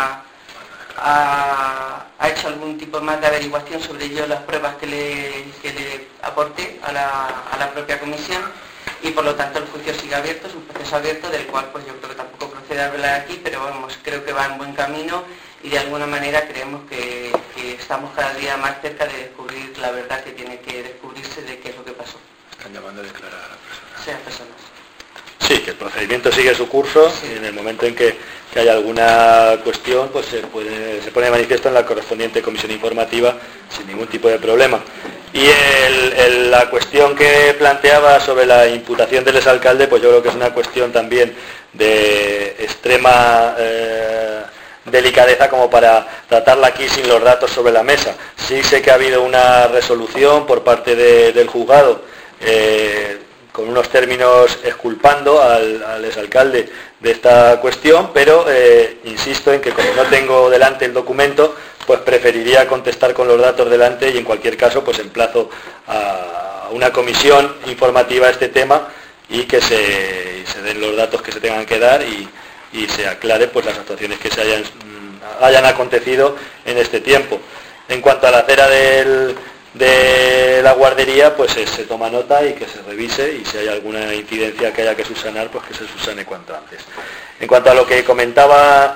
ha hecho algún tipo más de averiguación sobre las pruebas que le aporté a la propia comisión, y por lo tanto el juicio sigue abierto. Es un proceso abierto del cual pues yo creo que tampoco procede a hablar aquí, pero creo que va en buen camino, y de alguna manera creemos que estamos cada día más cerca de descubrir la verdad que tiene que descubrirse de qué es lo que pasó. Están llamando a declarar a personas. Sí, a personas. Sí, que el procedimiento sigue su curso, sí. Y en el momento en que haya alguna cuestión, pues se pone de manifiesto en la correspondiente comisión informativa sin ningún tipo de problema. Y la cuestión que planteaba sobre la imputación del exalcalde, pues yo creo que es una cuestión también de extrema delicadeza como para tratarla aquí sin los datos sobre la mesa. Sí sé que ha habido una resolución por parte del juzgado con unos términos exculpando al exalcalde de esta cuestión, pero insisto en que como no tengo delante el documento, pues preferiría contestar con los datos delante y en cualquier caso pues emplazo a una comisión informativa a este tema y que se den los datos que se tengan que dar y se aclare pues las actuaciones que se hayan acontecido en este tiempo. En cuanto a la acera de la guardería, pues se toma nota y que se revise y si hay alguna incidencia que haya que subsanar, pues que se subsane cuanto antes. En cuanto a lo que comentaba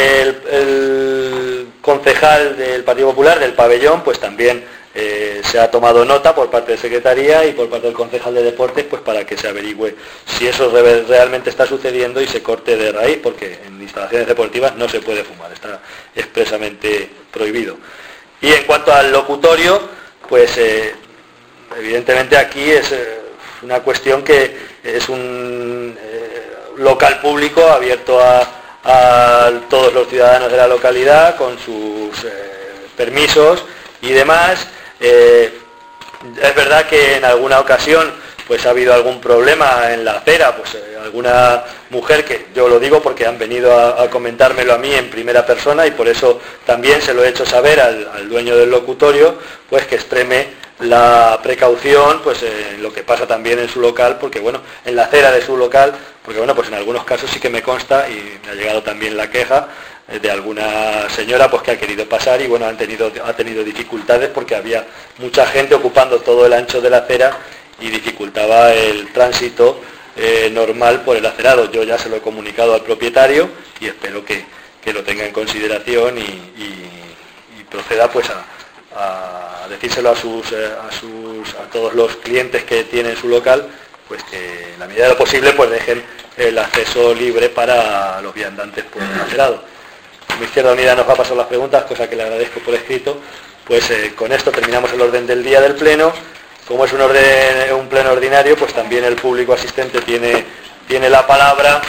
el concejal del Partido Popular del pabellón, pues también se ha tomado nota por parte de Secretaría y por parte del concejal de Deportes, pues para que se averigüe si eso realmente está sucediendo y se corte de raíz, porque en instalaciones deportivas no se puede fumar, está expresamente prohibido. Y en cuanto al locutorio, pues evidentemente aquí es una cuestión que es un local público abierto a todos los ciudadanos de la localidad con sus permisos y demás. Es verdad que en alguna ocasión pues ha habido algún problema en la acera, pues alguna mujer, que yo lo digo porque han venido a comentármelo a mí en primera persona y por eso también se lo he hecho saber al dueño del locutorio, pues que extreme la precaución pues en lo que pasa también en su local, porque bueno, en la acera de su local, porque bueno, pues en algunos casos sí que me consta y me ha llegado también la queja de alguna señora pues que ha querido pasar y bueno, ha tenido dificultades porque había mucha gente ocupando todo el ancho de la acera y dificultaba el tránsito normal por el acerado. Yo ya se lo he comunicado al propietario y espero que lo tenga en consideración y proceda pues a decírselo a todos los clientes que tiene en su local, pues que en la medida de lo posible pues dejen el acceso libre para los viandantes por el acerado. Mi Izquierda Unida nos va a pasar las preguntas, cosa que le agradezco por escrito. Pues con esto terminamos el orden del día del pleno. Como es un pleno ordinario, pues también el público asistente tiene la palabra.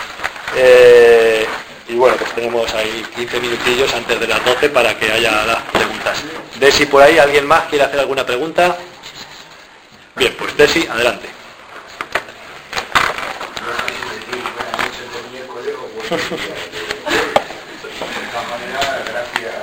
Y bueno, pues tenemos ahí 15 minutillos antes de las 12 para que haya las preguntas. Desi, por ahí, ¿alguien más quiere hacer alguna pregunta? Bien, pues Desi, adelante. De esta manera, gracias